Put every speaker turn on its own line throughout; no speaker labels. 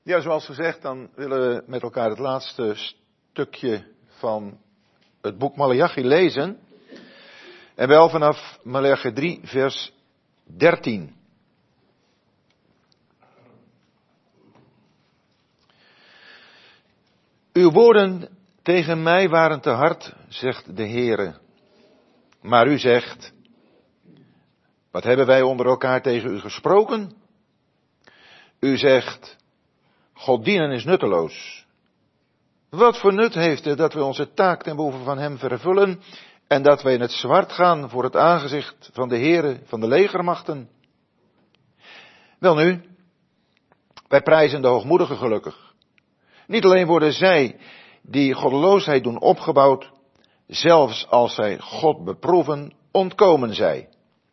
Ja, zoals gezegd, dan willen we met elkaar het laatste stukje van het boek Maleachi lezen. En wel vanaf Maleachi 3, vers 13. Uw woorden tegen mij waren te hard, zegt de Heere. Maar u zegt, wat hebben wij onder elkaar tegen u gesproken? U zegt, God dienen is nutteloos. Wat voor nut heeft het dat we onze taak ten behoeve van hem vervullen en dat wij in het zwart gaan voor het aangezicht van de Heere van de legermachten? Welnu, wij prijzen de hoogmoedigen gelukkig. Niet alleen worden zij die goddeloosheid doen opgebouwd, zelfs als zij God beproeven, ontkomen zij.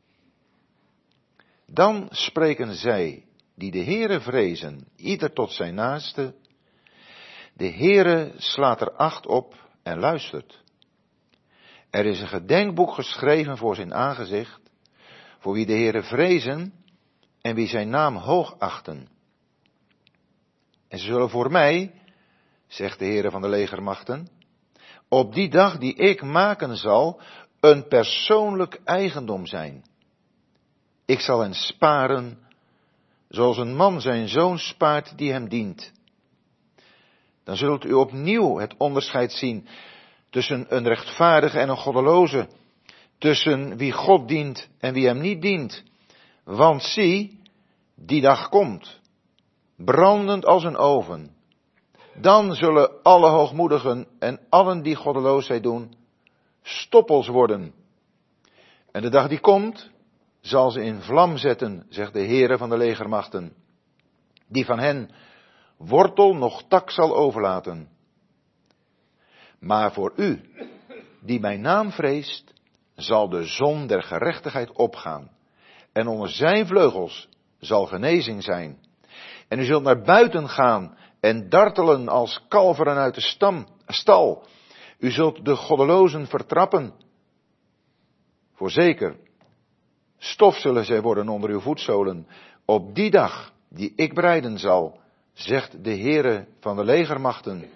Dan spreken zij die de Heere vrezen, ieder tot zijn naaste. De Heere slaat er acht op en luistert. Er is een gedenkboek geschreven voor zijn aangezicht, voor wie de Heere vrezen en wie zijn naam hoog achten. En ze zullen voor mij, zegt de Heere van de legermachten, op die dag die ik maken zal, een persoonlijk eigendom zijn. Ik zal hen sparen, zoals een man zijn zoon spaart die hem dient. Dan zult u opnieuw het onderscheid zien tussen een rechtvaardige en een goddeloze, tussen wie God dient en wie hem niet dient. Want zie, die dag komt, brandend als een oven. Dan zullen alle hoogmoedigen en allen die goddeloosheid doen, stoppels worden. En de dag die komt, zal ze in vlam zetten, zegt de Heere van de legermachten, die van hen wortel nog tak zal overlaten. Maar voor u, die mijn naam vreest, zal de zon der gerechtigheid opgaan. En onder zijn vleugels zal genezing zijn. En u zult naar buiten gaan en dartelen als kalveren uit de stal. U zult de goddelozen vertrappen. Voorzeker, stof zullen zij worden onder uw voetzolen. Op die dag die ik bereiden zal, zegt de Heere van de legermachten.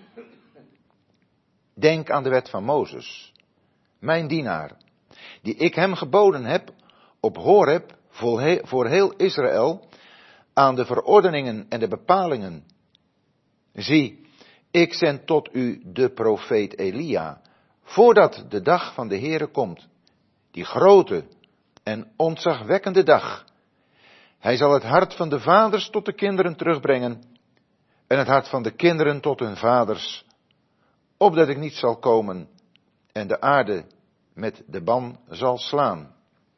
Denk aan de wet van Mozes, mijn dienaar, die ik hem geboden heb op Horeb voor heel Israël, aan de verordeningen en de bepalingen. Zie, ik zend tot u de profeet Elia, voordat de dag van de Heere komt, die grote en ontzagwekkende dag. Hij zal het hart van de vaders tot de kinderen terugbrengen en het hart van de kinderen tot hun vaders, opdat ik niet zal komen en de aarde met de ban zal slaan.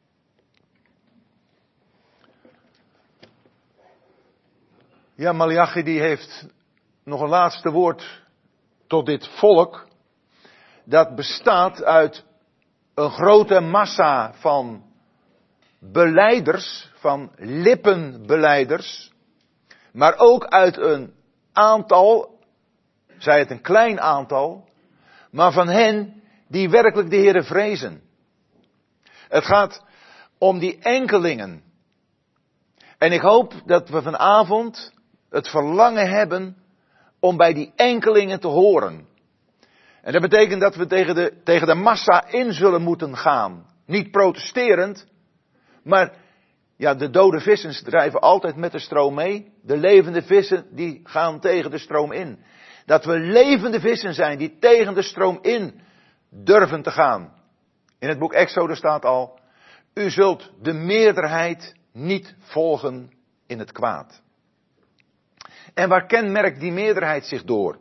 Ja, Maleachi die heeft nog een laatste woord tot dit volk. Dat bestaat uit een grote massa van belijders, van lippenbelijders, maar ook uit een aantal, zij het een klein aantal, maar van hen die werkelijk de Heere vrezen. Het gaat om die enkelingen. En ik hoop dat we vanavond het verlangen hebben om bij die enkelingen te horen. En dat betekent dat we tegen de massa in zullen moeten gaan. Niet protesterend, maar ja, de dode vissen drijven altijd met de stroom mee. De levende vissen die gaan tegen de stroom in. Dat we levende vissen zijn die tegen de stroom in durven te gaan. In het boek Exodus staat al, u zult de meerderheid niet volgen in het kwaad. En waar kenmerkt die meerderheid zich door?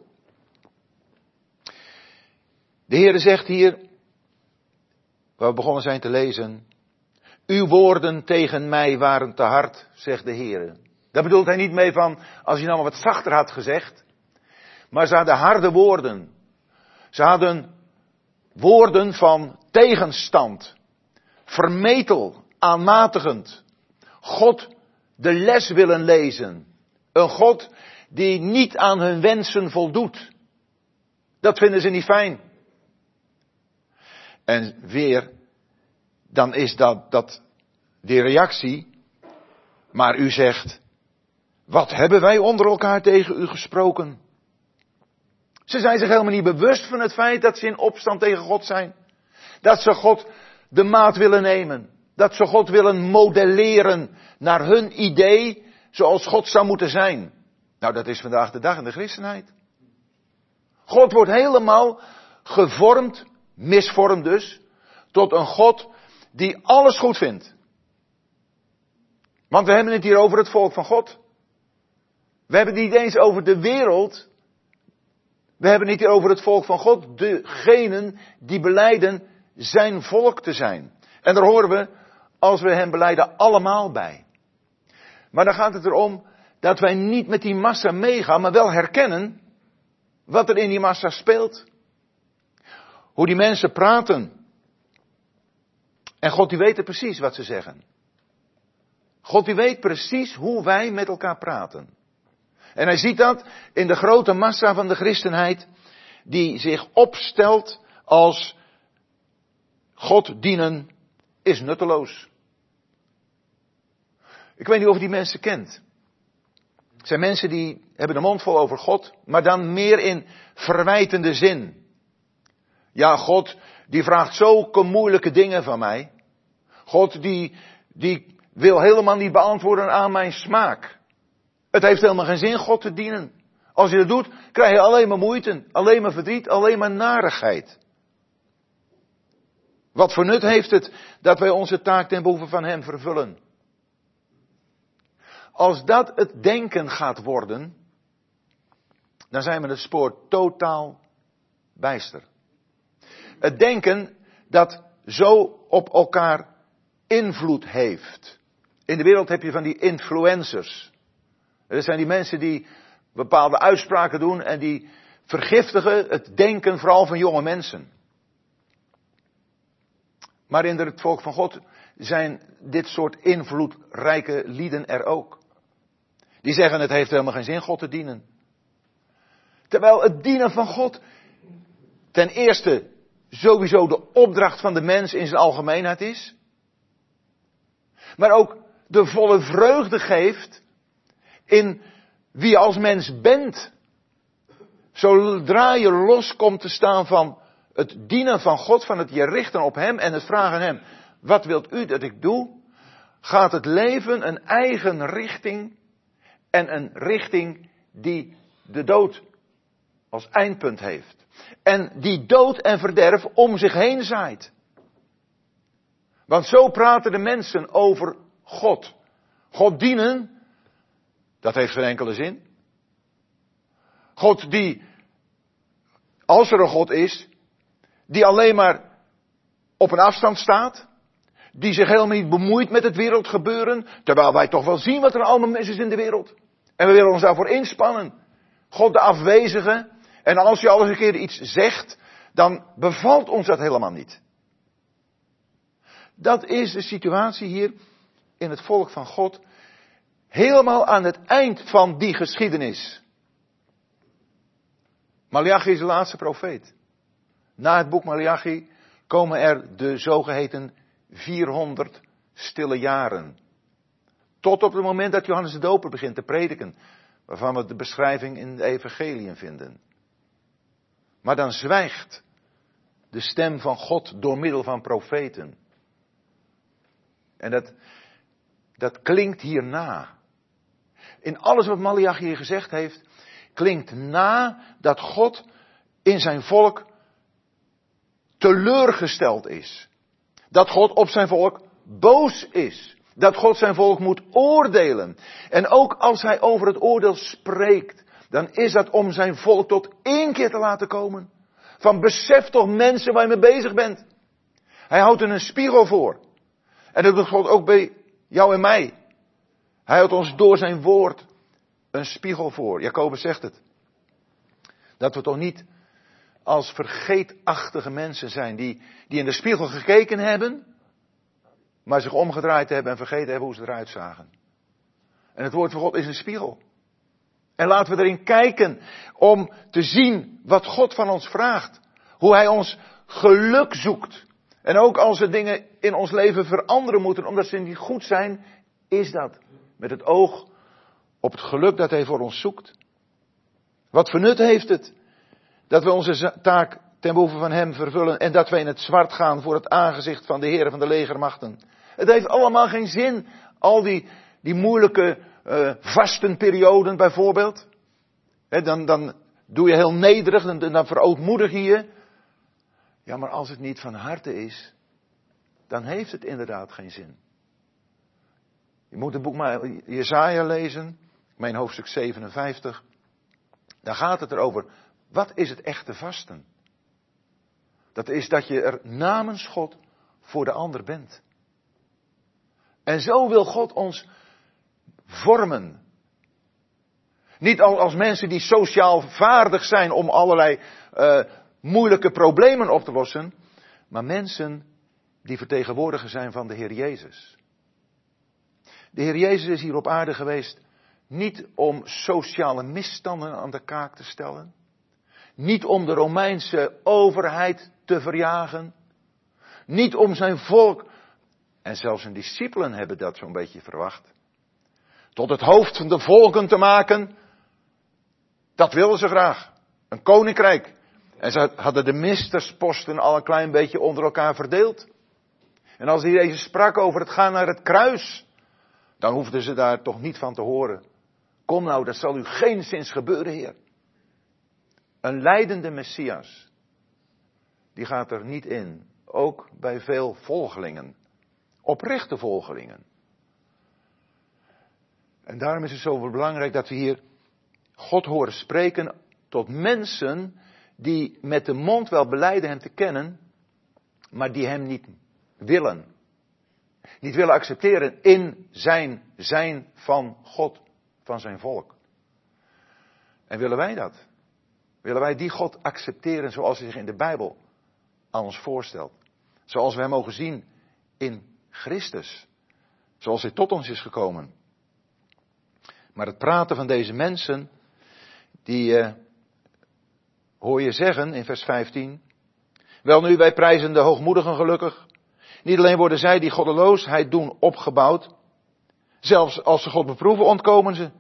De Heere zegt hier, waar we begonnen zijn te lezen, uw woorden tegen mij waren te hard, zegt de Heere. Daar bedoelt hij niet mee van, als hij nou maar wat zachter had gezegd. Maar ze hadden harde woorden. Ze hadden woorden van tegenstand. Vermetel, aanmatigend. God de les willen lezen. Een God die niet aan hun wensen voldoet. Dat vinden ze niet fijn. En weer, dan is dat de reactie. Maar u zegt, wat hebben wij onder elkaar tegen u gesproken? Ze zijn zich helemaal niet bewust van het feit dat ze in opstand tegen God zijn. Dat ze God de maat willen nemen. Dat ze God willen modelleren naar hun idee zoals God zou moeten zijn. Nou, dat is vandaag de dag in de christenheid. God wordt helemaal gevormd, misvormd dus, tot een God die alles goed vindt. Want we hebben het hier over het volk van God. We hebben het niet eens over de wereld. We hebben het hier over het volk van God. Degenen die belijden zijn volk te zijn. En daar horen we, als we hem belijden, allemaal bij. Maar dan gaat het erom dat wij niet met die massa meegaan, maar wel herkennen wat er in die massa speelt. Hoe die mensen praten. En God die weet precies wat ze zeggen. God die weet precies hoe wij met elkaar praten. En hij ziet dat in de grote massa van de christenheid, die zich opstelt als God dienen is nutteloos. Ik weet niet of je die mensen kent. Het zijn mensen die hebben de mond vol over God, maar dan meer in verwijtende zin. Ja, God die vraagt zulke moeilijke dingen van mij. God die wil helemaal niet beantwoorden aan mijn smaak. Het heeft helemaal geen zin God te dienen. Als je dat doet, krijg je alleen maar moeite, alleen maar verdriet, alleen maar narigheid. Wat voor nut heeft het dat wij onze taak ten behoeve van hem vervullen? Als dat het denken gaat worden, dan zijn we het spoor totaal bijster. Het denken dat zo op elkaar invloed heeft. In de wereld heb je van die influencers. Dat zijn die mensen die bepaalde uitspraken doen en die vergiftigen het denken vooral van jonge mensen. Maar in het volk van God zijn dit soort invloedrijke lieden er ook. Die zeggen het heeft helemaal geen zin God te dienen. Terwijl het dienen van God ten eerste sowieso de opdracht van de mens in zijn algemeenheid is. Maar ook de volle vreugde geeft in wie je als mens bent. Zodra je los komt te staan van het dienen van God, van het je richten op hem en het vragen aan hem, wat wilt u dat ik doe? Gaat het leven een eigen richting en een richting die de dood als eindpunt heeft. En die dood en verderf om zich heen zaait. Want zo praten de mensen over God. God dienen, dat heeft geen enkele zin. God die, als er een God is, die alleen maar op een afstand staat, die zich helemaal niet bemoeit met het wereldgebeuren, terwijl wij toch wel zien wat er allemaal mis is in de wereld. En we willen ons daarvoor inspannen. God de afwezige, en als je al eens een keer iets zegt, dan bevalt ons dat helemaal niet. Dat is de situatie hier in het volk van God, helemaal aan het eind van die geschiedenis. Maleachi is de laatste profeet. Na het boek Maleachi komen er de zogeheten 400 stille jaren. Tot op het moment dat Johannes de Doper begint te prediken, waarvan we de beschrijving in de evangeliën vinden. Maar dan zwijgt de stem van God door middel van profeten. En dat klinkt hierna. In alles wat Maleachi hier gezegd heeft, klinkt na dat God in zijn volk teleurgesteld is. Dat God op zijn volk boos is. Dat God zijn volk moet oordelen. En ook als hij over het oordeel spreekt, dan is dat om zijn volk tot één keer te laten komen. Van besef toch mensen waar je mee bezig bent. Hij houdt er een spiegel voor. En dat doet God ook bij jou en mij. Hij houdt ons door zijn woord een spiegel voor. Jacobus zegt het. Dat we toch niet als vergeetachtige mensen zijn die in de spiegel gekeken hebben, maar zich omgedraaid hebben en vergeten hebben hoe ze eruit zagen. En het woord van God is een spiegel. En laten we erin kijken om te zien wat God van ons vraagt. Hoe hij ons geluk zoekt. En ook als er dingen in ons leven veranderen moeten omdat ze niet goed zijn, is dat met het oog op het geluk dat hij voor ons zoekt? Wat voor nut heeft het dat we onze taak ten behoeve van hem vervullen en dat wij in het zwart gaan voor het aangezicht van de Heer van de legermachten? Het heeft allemaal geen zin, al die moeilijke vastenperioden bijvoorbeeld. Dan doe je heel nederig, dan verootmoedig je je. Ja, maar als het niet van harte is, dan heeft het inderdaad geen zin. Je moet het boek maar Jesaja lezen, mijn hoofdstuk 57. Daar gaat het erover, wat is het echte vasten? Dat is dat je er namens God voor de ander bent. En zo wil God ons vormen. Niet als mensen die sociaal vaardig zijn om allerlei moeilijke problemen op te lossen, maar mensen die vertegenwoordiger zijn van de Heer Jezus. De Heer Jezus is hier op aarde geweest niet om sociale misstanden aan de kaak te stellen. Niet om de Romeinse overheid te verjagen. Niet om zijn volk, en zelfs zijn discipelen hebben dat zo'n beetje verwacht, tot het hoofd van de volken te maken. Dat wilden ze graag. Een koninkrijk. En ze hadden de ministersposten al een klein beetje onder elkaar verdeeld. En als Jezus sprak over het gaan naar het kruis, dan hoefden ze daar toch niet van te horen. Kom nou, dat zal u geenszins gebeuren, Heer. Een lijdende Messias, die gaat er niet in. Ook bij veel volgelingen. Oprechte volgelingen. En daarom is het zo belangrijk dat we hier God horen spreken tot mensen die met de mond wel belijden hem te kennen, maar die hem niet willen. Niet willen accepteren in zijn van God, van zijn volk. En willen wij dat? Willen wij die God accepteren zoals hij zich in de Bijbel aan ons voorstelt? Zoals we hem mogen zien in Christus. Zoals hij tot ons is gekomen. Maar het praten van deze mensen, die hoor je zeggen in vers 15. Welnu, wij prijzen de hoogmoedigen gelukkig. Niet alleen worden zij die goddeloosheid doen opgebouwd. Zelfs als ze God beproeven, ontkomen ze.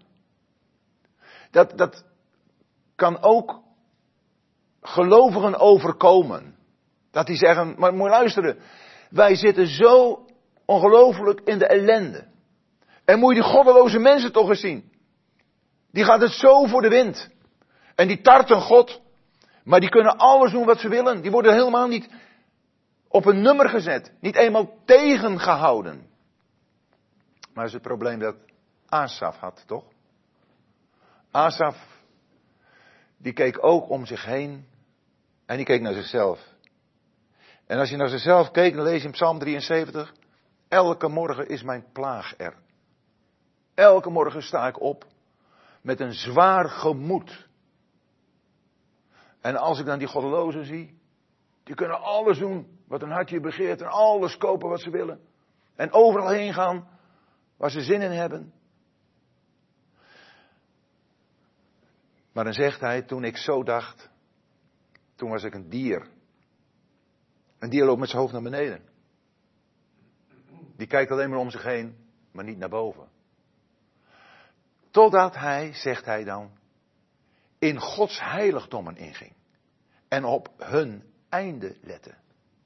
Dat kan ook gelovigen overkomen. Dat die zeggen, maar moet je luisteren. Wij zitten zo ongelooflijk in de ellende. En moet je die goddeloze mensen toch eens zien. Die gaat het zo voor de wind. En die tarten God. Maar die kunnen alles doen wat ze willen. Die worden helemaal niet op een nummer gezet. Niet eenmaal tegengehouden. Maar dat is het probleem dat Asaf had, toch? Asaf, die keek ook om zich heen. En die keek naar zichzelf. En als je naar zichzelf keek, dan lees je in Psalm 73. Elke morgen is mijn plaag er. Elke morgen sta ik op met een zwaar gemoed. En als ik dan die goddelozen zie, die kunnen alles doen wat hun hartje begeert en alles kopen wat ze willen. En overal heen gaan waar ze zin in hebben. Maar dan zegt hij, toen ik zo dacht, toen was ik een dier. Een dier loopt met zijn hoofd naar beneden. Die kijkt alleen maar om zich heen, maar niet naar boven. Totdat hij, zegt hij dan, in Gods heiligdommen inging. En op hun einde lette.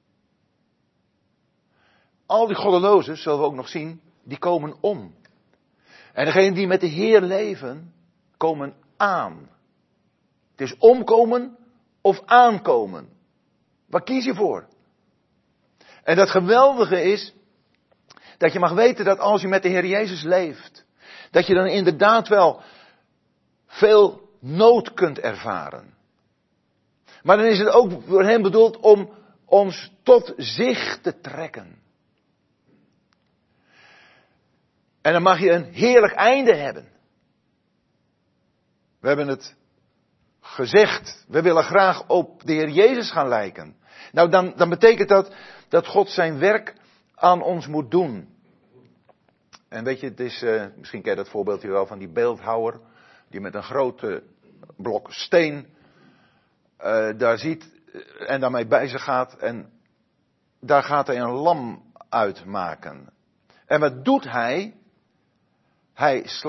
Al die goddelozen, zullen we ook nog zien, die komen om. En degenen die met de Heer leven, komen aan. Het is omkomen of aankomen. Waar kies je voor? En dat geweldige is, dat je mag weten dat als je met de Heer Jezus leeft, dat je dan inderdaad wel veel nood kunt ervaren. Maar dan is het ook door hem bedoeld om ons tot zich te trekken. En dan mag je een heerlijk einde hebben. We hebben het gezegd, we willen graag op de Heer Jezus gaan lijken. Nou, dan betekent dat God zijn werk aan ons moet doen. En weet je, het is, misschien ken je dat voorbeeldje wel van die beeldhouwer, die met een grote blok steen daar ziet en daarmee bezig gaat. En daar gaat hij een lam uitmaken. En wat doet hij? Hij slaat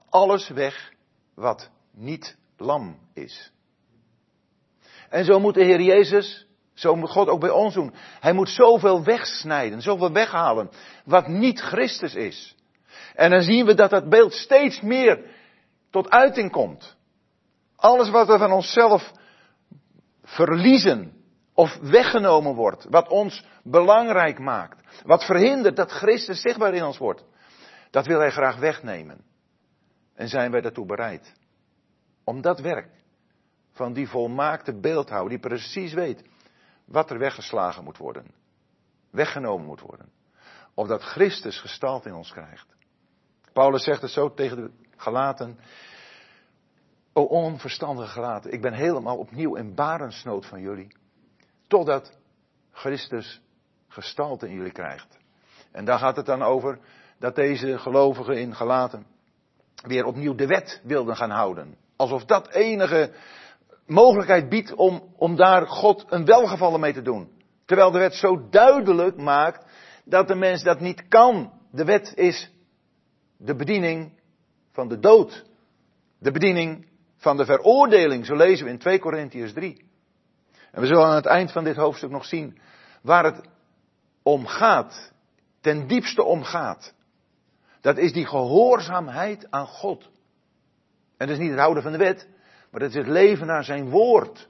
alles weg wat niet lam is. En zo moet de Heer Jezus, zo moet God ook bij ons doen. Hij moet zoveel wegsnijden, zoveel weghalen wat niet Christus is. En dan zien we dat dat beeld steeds meer tot uiting komt. Alles wat we van onszelf verliezen of weggenomen wordt, wat ons belangrijk maakt, wat verhindert dat Christus zichtbaar in ons wordt, dat wil hij graag wegnemen. En zijn wij daartoe bereid? Om dat werk van die volmaakte beeldhouwer, die precies weet wat er weggeslagen moet worden, weggenomen moet worden, opdat Christus gestalte in ons krijgt. Paulus zegt het zo tegen de Galaten: O onverstandige Galaten, ik ben helemaal opnieuw in barensnood van jullie, totdat Christus gestalte in jullie krijgt. En daar gaat het dan over dat deze gelovigen in Galaten weer opnieuw de wet wilden gaan houden. Alsof dat enige mogelijkheid biedt om daar God een welgevallen mee te doen. Terwijl de wet zo duidelijk maakt dat de mens dat niet kan. De wet is de bediening van de dood. De bediening van de veroordeling. Zo lezen we in 2 Korintiërs 3. En we zullen aan het eind van dit hoofdstuk nog zien waar het om gaat. Ten diepste om gaat. Dat is die gehoorzaamheid aan God. En dat is niet het houden van de wet, maar dat is het leven naar zijn woord.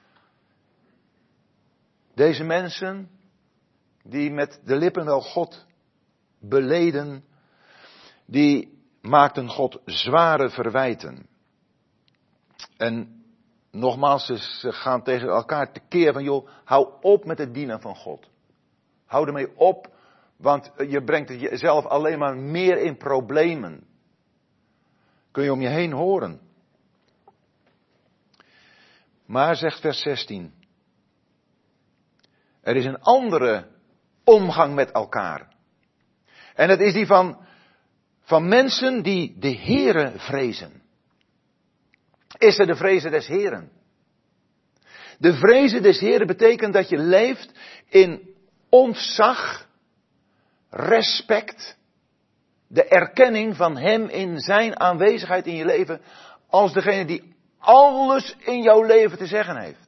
Deze mensen, die met de lippen wel God beleden, die maakten God zware verwijten. En nogmaals, ze gaan tegen elkaar tekeer van, joh, hou op met het dienen van God. Hou ermee op, want je brengt het jezelf alleen maar meer in problemen. Kun je om je heen horen. Maar, zegt vers 16, er is een andere omgang met elkaar. En dat is die van mensen die de Heere vrezen. Is er de vrezen des Heeren? De vrezen des Heeren betekent dat je leeft in ontzag, respect, de erkenning van Hem in zijn aanwezigheid in je leven als degene die alles in jouw leven te zeggen heeft.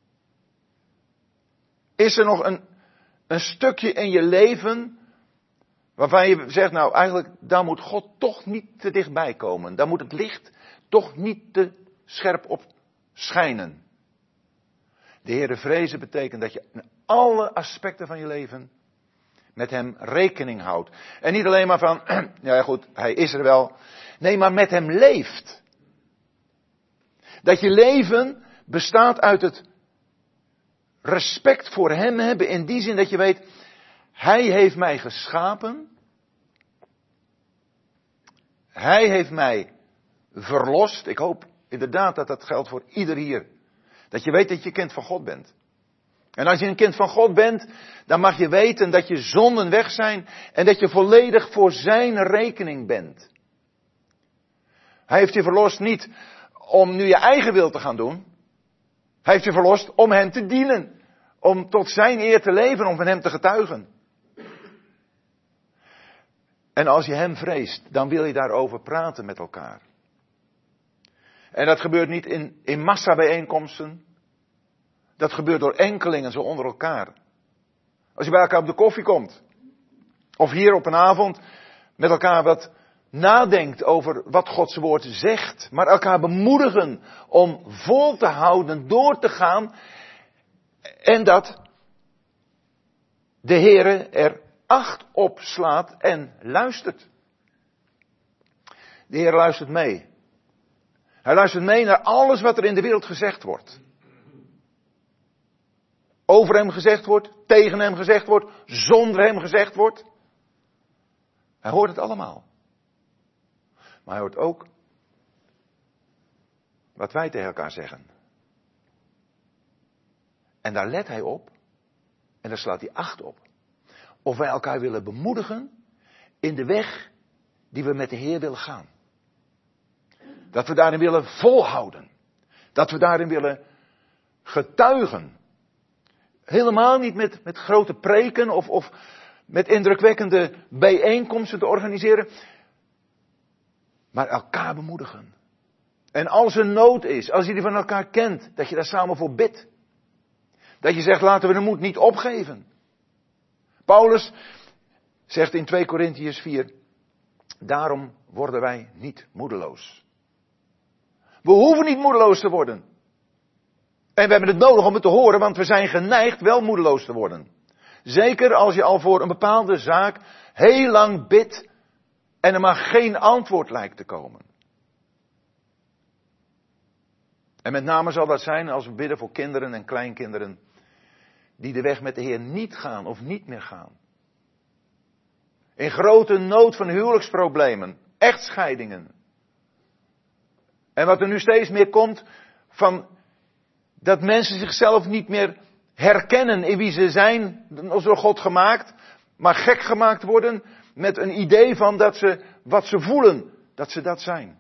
Is er nog een stukje in je leven waarvan je zegt, nou eigenlijk, daar moet God toch niet te dichtbij komen. Daar moet het licht toch niet te scherp op schijnen. De Heere vrezen betekent dat je in alle aspecten van je leven met Hem rekening houdt. En niet alleen maar van, ja goed, Hij is er wel. Nee, maar met Hem leeft. Dat je leven bestaat uit het respect voor Hem hebben in die zin dat je weet, Hij heeft mij geschapen. Hij heeft mij verlost. Ik hoop inderdaad dat dat geldt voor ieder hier. Dat je weet dat je kind van God bent. En als je een kind van God bent, dan mag je weten dat je zonden weg zijn en dat je volledig voor zijn rekening bent. Hij heeft je verlost niet om nu je eigen wil te gaan doen. Hij heeft je verlost om hem te dienen. Om tot zijn eer te leven, om van hem te getuigen. En als je hem vreest, dan wil je daarover praten met elkaar. En dat gebeurt niet in massabijeenkomsten. Dat gebeurt door enkelingen zo onder elkaar. Als je bij elkaar op de koffie komt. Of hier op een avond met elkaar wat nadenkt over wat Gods woord zegt. Maar elkaar bemoedigen om vol te houden, door te gaan. En dat de Heere er acht op slaat en luistert. De Heer luistert mee. Hij luistert mee naar alles wat er in de wereld gezegd wordt. Over hem gezegd wordt, tegen hem gezegd wordt, zonder hem gezegd wordt. Hij hoort het allemaal. Maar hij hoort ook wat wij tegen elkaar zeggen. En daar let hij op. En daar slaat hij acht op. Of wij elkaar willen bemoedigen in de weg die we met de Heer willen gaan. Dat we daarin willen volhouden. Dat we daarin willen getuigen. Helemaal niet met grote preken of met indrukwekkende bijeenkomsten te organiseren. Maar elkaar bemoedigen. En als er nood is, als je die van elkaar kent, dat je daar samen voor bidt. Dat je zegt, laten we de moed niet opgeven. Paulus zegt in 2 Korintiërs 4, daarom worden wij niet moedeloos. We hoeven niet moedeloos te worden. En we hebben het nodig om het te horen, want we zijn geneigd wel moedeloos te worden. Zeker als je al voor een bepaalde zaak heel lang bidt en er maar geen antwoord lijkt te komen. En met name zal dat zijn als we bidden voor kinderen en kleinkinderen die de weg met de Heer niet gaan of niet meer gaan. In grote nood van huwelijksproblemen, echtscheidingen. En wat er nu steeds meer komt van dat mensen zichzelf niet meer herkennen in wie ze zijn, als door God gemaakt, maar gek gemaakt worden met een idee van dat ze wat ze voelen, dat ze dat zijn.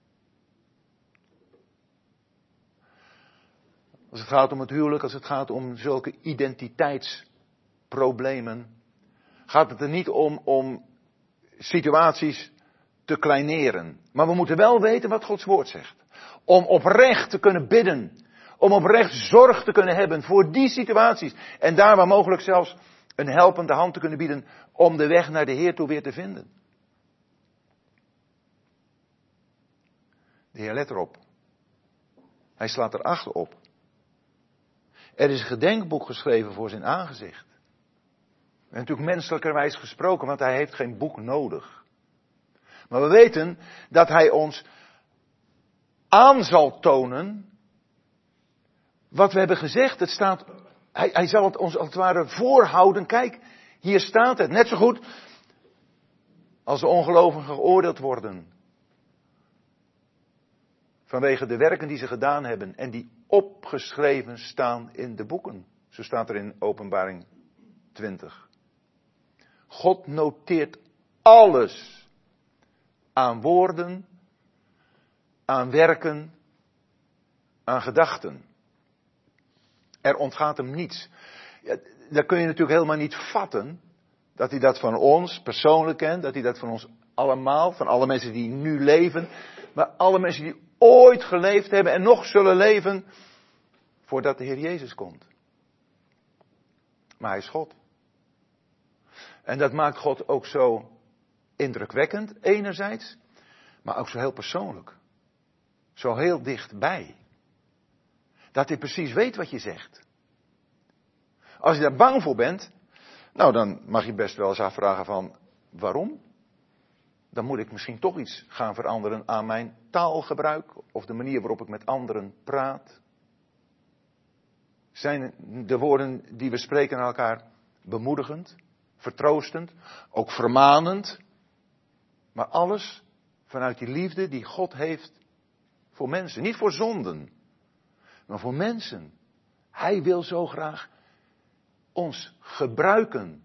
Als het gaat om het huwelijk, als het gaat om zulke identiteitsproblemen, gaat het er niet om situaties te kleineren. Maar we moeten wel weten wat Gods woord zegt. Om oprecht te kunnen bidden. Om oprecht zorg te kunnen hebben voor die situaties. En daar waar mogelijk zelfs een helpende hand te kunnen bieden om de weg naar de Heer toe weer te vinden. De Heer let erop. Hij slaat er acht op. Er is een gedenkboek geschreven voor zijn aangezicht. En natuurlijk menselijkerwijs gesproken, want hij heeft geen boek nodig. Maar we weten dat hij ons aan zal tonen wat we hebben gezegd. Het staat, hij zal het ons als het ware voorhouden. Kijk, hier staat het. Net zo goed als de ongelovigen geoordeeld worden. Vanwege de werken die ze gedaan hebben en die opgeschreven staan in de boeken. Zo staat er in Openbaring 20. God noteert alles aan woorden, aan werken, aan gedachten. Er ontgaat hem niets. Ja, dat kun je natuurlijk helemaal niet vatten, dat hij dat van ons persoonlijk kent, dat hij dat van ons allemaal, van alle mensen die nu leven, maar alle mensen die ooit geleefd hebben en nog zullen leven voordat de Heer Jezus komt. Maar hij is God. En dat maakt God ook zo indrukwekkend, enerzijds, maar ook zo heel persoonlijk. Zo heel dichtbij. Dat hij precies weet wat je zegt. Als je daar bang voor bent, nou dan mag je best wel eens afvragen van, waarom? Dan moet ik misschien toch iets gaan veranderen aan mijn taalgebruik of de manier waarop ik met anderen praat. Zijn de woorden die we spreken aan elkaar bemoedigend, vertroostend, ook vermanend, maar alles vanuit die liefde die God heeft voor mensen. Niet voor zonden, maar voor mensen. Hij wil zo graag ons gebruiken.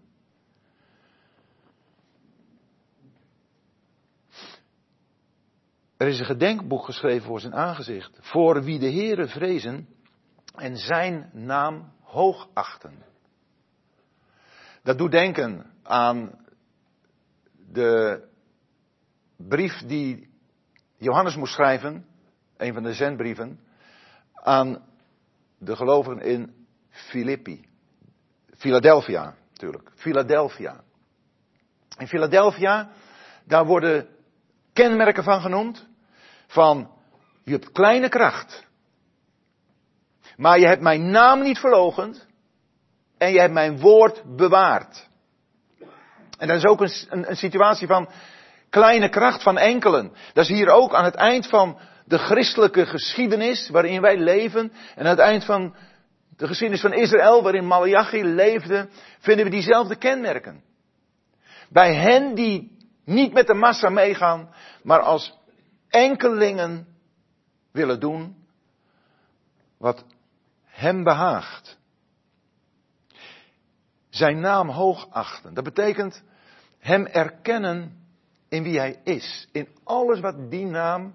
Er is een gedenkboek geschreven voor zijn aangezicht. Voor wie de Heere vrezen en zijn naam hoog achten. Dat doet denken aan de brief die Johannes moest schrijven. Een van de zendbrieven. Aan de gelovigen in Philadelphia natuurlijk. Philadelphia. In Philadelphia, daar worden kenmerken van genoemd. Van, je hebt kleine kracht. Maar je hebt mijn naam niet verloochend. En je hebt mijn woord bewaard. En dat is ook een situatie van kleine kracht van enkelen. Dat is hier ook aan het eind van de christelijke geschiedenis waarin wij leven. En aan het eind van de geschiedenis van Israël waarin Malachi leefde. Vinden we diezelfde kenmerken. Bij hen die niet met de massa meegaan. Maar als enkelingen willen doen wat hem behaagt. Zijn naam hoogachten. Dat betekent hem erkennen in wie hij is. In alles wat die naam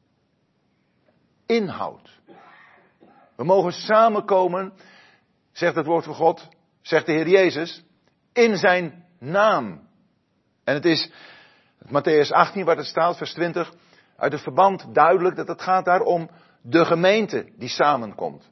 inhoudt. We mogen samenkomen, zegt het woord van God, zegt de Heer Jezus, in zijn naam. En het is Mattheüs 18 waar het staat, vers 20. uit het verband duidelijk dat het gaat daar om de gemeente die samenkomt.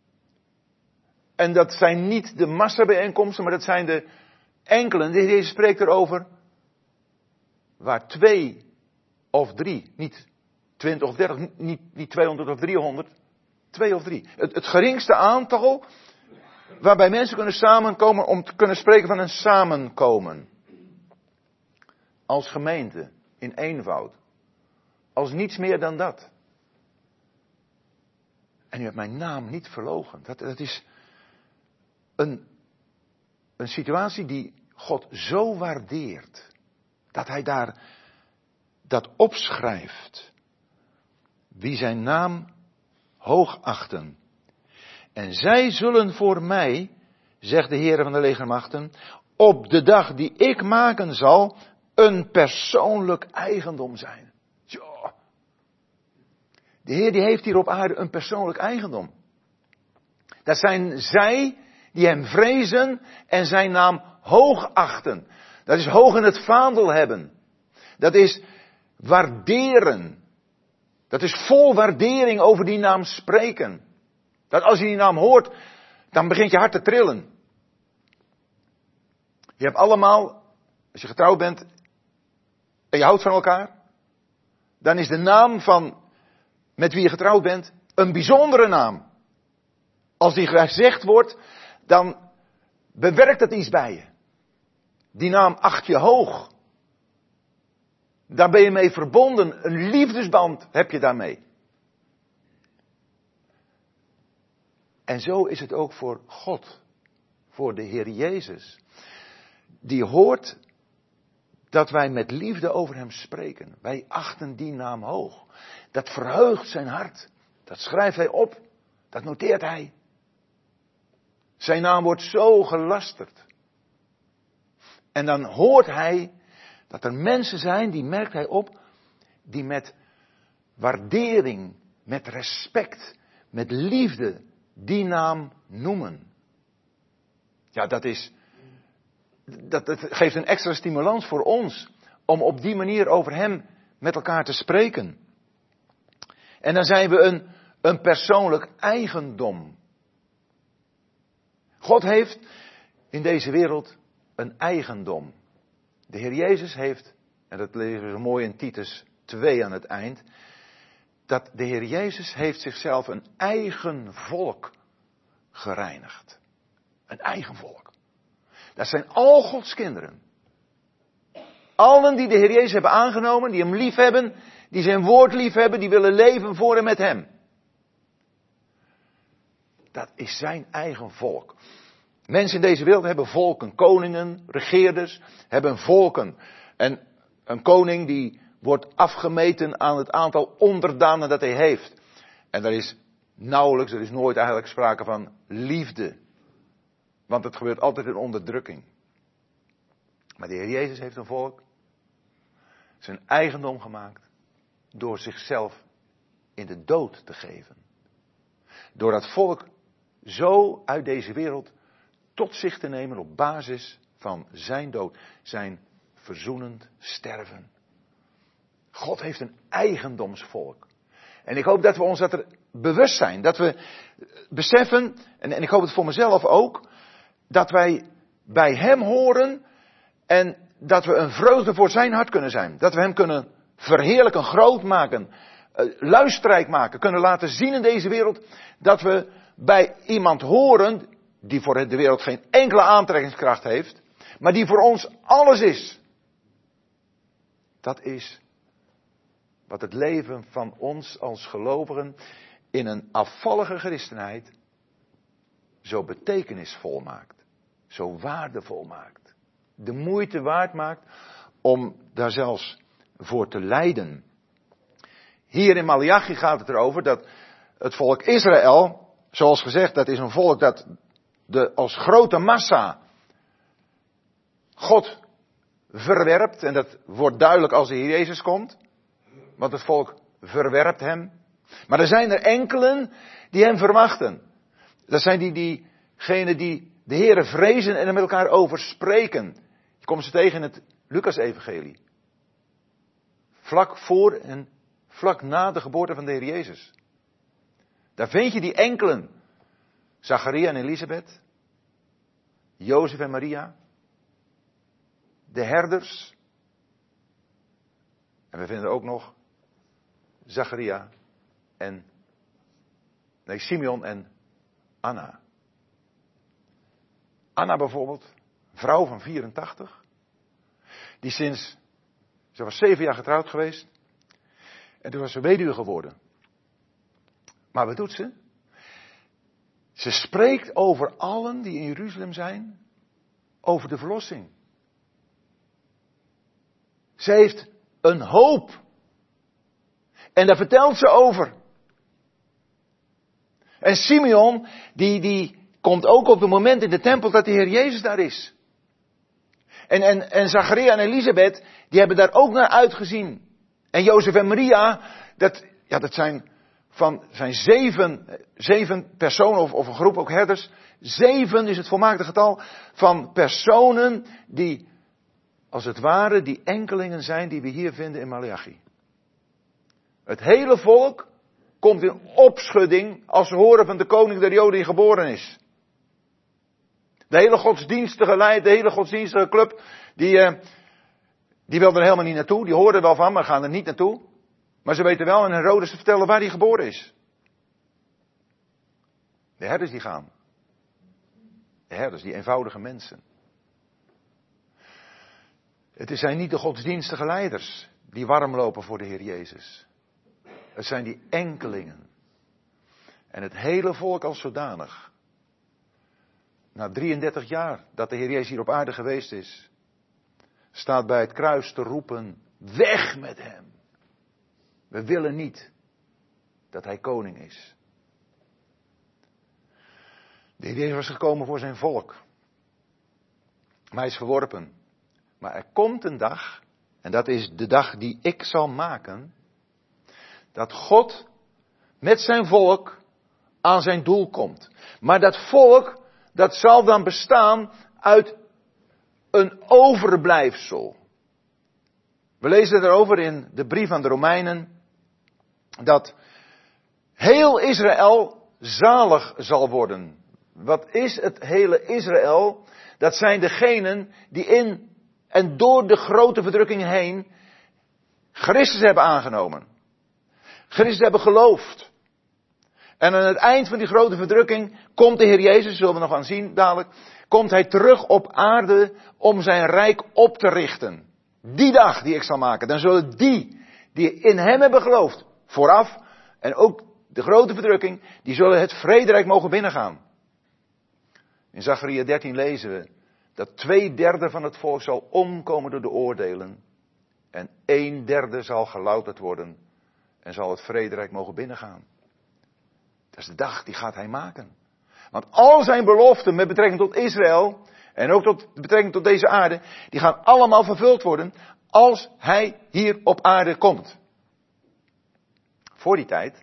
En dat zijn niet de massabijeenkomsten, maar dat zijn de enkelen. De Heer Jezus spreekt erover waar 2 of 3, niet 20 of 30, niet 200 of 300, 2 of 3. Het geringste aantal waarbij mensen kunnen samenkomen om te kunnen spreken van een samenkomen. Als gemeente, in eenvoud. Als niets meer dan dat. En u hebt mijn naam niet verloochend. Dat is een situatie die God zo waardeert. Dat hij daar dat opschrijft. Wie zijn naam hoog achten. En zij zullen voor mij, zegt de Heer van de legermachten, op de dag die ik maken zal, een persoonlijk eigendom zijn. Tja. De Heer die heeft hier op aarde een persoonlijk eigendom. Dat zijn zij die hem vrezen en zijn naam hoog achten. Dat is hoog in het vaandel hebben. Dat is waarderen. Dat is vol waardering over die naam spreken. Dat als je die naam hoort, dan begint je hart te trillen. Je hebt allemaal, als je getrouwd bent en je houdt van elkaar, dan is de naam van met wie je getrouwd bent een bijzondere naam. Als die gezegd wordt, dan bewerkt het iets bij je. Die naam acht je hoog. Daar ben je mee verbonden. Een liefdesband heb je daarmee. En zo is het ook voor God. Voor de Heer Jezus. Die hoort dat wij met liefde over hem spreken. Wij achten die naam hoog. Dat verheugt zijn hart. Dat schrijft hij op. Dat noteert hij. Zijn naam wordt zo gelasterd. En dan hoort hij dat er mensen zijn, die merkt hij op, die met waardering, met respect, met liefde die naam noemen. Ja, dat geeft een extra stimulans voor ons om op die manier over hem met elkaar te spreken. En dan zijn we een persoonlijk eigendom. God heeft in deze wereld een eigendom. De Heer Jezus heeft, en dat lezen we zo mooi in Titus 2 aan het eind, dat de Heer Jezus heeft zichzelf een eigen volk gereinigd. Een eigen volk. Dat zijn al Gods kinderen. Allen die de Heer Jezus hebben aangenomen, die hem lief hebben, die zijn woord lief hebben, die willen leven voor en met hem. Dat is zijn eigen volk. Mensen in deze wereld hebben volken, koningen, regeerders, hebben volken. En een koning die wordt afgemeten aan het aantal onderdanen dat hij heeft. En er is nooit eigenlijk sprake van liefde. Want het gebeurt altijd in onderdrukking. Maar de Heer Jezus heeft een volk zijn eigendom gemaakt door zichzelf in de dood te geven. Door dat volk zo uit deze wereld tot zich te nemen op basis van zijn dood. Zijn verzoenend sterven. God heeft een eigendomsvolk. En ik hoop dat we ons dat er bewust zijn. Dat we beseffen, en ik hoop het voor mezelf ook, dat wij bij hem horen en dat we een vreugde voor zijn hart kunnen zijn. Dat we hem kunnen verheerlijken, groot maken, luisterrijk maken, kunnen laten zien in deze wereld dat we bij iemand horen die voor de wereld geen enkele aantrekkingskracht heeft, maar die voor ons alles is. Dat is wat het leven van ons als gelovigen in een afvallige christenheid zo betekenisvol maakt. Zo waardevol maakt. De moeite waard maakt om daar zelfs voor te lijden. Hier in Maleachi gaat het erover dat het volk Israël, zoals gezegd, dat is een volk dat als grote massa God verwerpt. En dat wordt duidelijk als de Heer Jezus komt. Want het volk verwerpt hem. Maar er zijn er enkelen die hem verwachten. Dat zijn diegenen die de Heere vrezen en er met elkaar over spreken. Je komt ze tegen in het Lucas-evangelie. Vlak voor en vlak na de geboorte van de Heer Jezus. Daar vind je die enkelen. Zacharia en Elisabeth. Jozef en Maria. De herders. En we vinden ook nog Zacharia en Simeon en Anna. Anna bijvoorbeeld, vrouw van 84. Die ze was 7 jaar getrouwd geweest. En toen was ze weduwe geworden. Maar wat doet ze? Ze spreekt over allen die in Jeruzalem zijn, over de verlossing. Ze heeft een hoop. En daar vertelt ze over. En Simeon, die komt ook op het moment in de tempel dat de Heer Jezus daar is. En Zacharia en Elisabeth, die hebben daar ook naar uitgezien. En Jozef en Maria, dat zijn 7 personen, of een groep ook herders. 7 is het volmaakte getal van personen die, als het ware, die enkelingen zijn die we hier vinden in Maleachi. Het hele volk komt in opschudding als ze horen van de koning der Joden die geboren is. De hele godsdienstige leid, de hele godsdienstige club, die wil er helemaal niet naartoe. Die horen er wel van, maar gaan er niet naartoe. Maar ze weten wel aan Herodes te vertellen waar hij geboren is. De herders die gaan. De herders, die eenvoudige mensen. Het zijn niet de godsdienstige leiders die warm lopen voor de Heer Jezus. Het zijn die enkelingen. En het hele volk als zodanig. Na 33 jaar dat de Heer Jezus hier op aarde geweest is, staat bij het kruis te roepen, weg met hem. We willen niet dat hij koning is. De Heer Jezus was gekomen voor zijn volk. Maar hij is verworpen. Maar er komt een dag, en dat is de dag die ik zal maken, dat God met zijn volk aan zijn doel komt. Maar dat volk, dat zal dan bestaan uit een overblijfsel. We lezen erover in de brief aan de Romeinen, dat heel Israël zalig zal worden. Wat is het hele Israël? Dat zijn degenen die in en door de grote verdrukking heen Christus hebben aangenomen. Christus hebben geloofd. En aan het eind van die grote verdrukking komt de Heer Jezus, zullen we nog aan zien dadelijk, komt hij terug op aarde om zijn rijk op te richten. Die dag die ik zal maken, dan zullen die in hem hebben geloofd, vooraf, en ook de grote verdrukking, die zullen het vrederijk mogen binnengaan. In Zacharia 13 lezen we dat 2/3 van het volk zal omkomen door de oordelen. En 1/3 zal gelouterd worden en zal het vrederijk mogen binnengaan. Dat is de dag die gaat hij maken. Want al zijn beloften met betrekking tot Israël en ook met betrekking tot deze aarde, die gaan allemaal vervuld worden als hij hier op aarde komt. Voor die tijd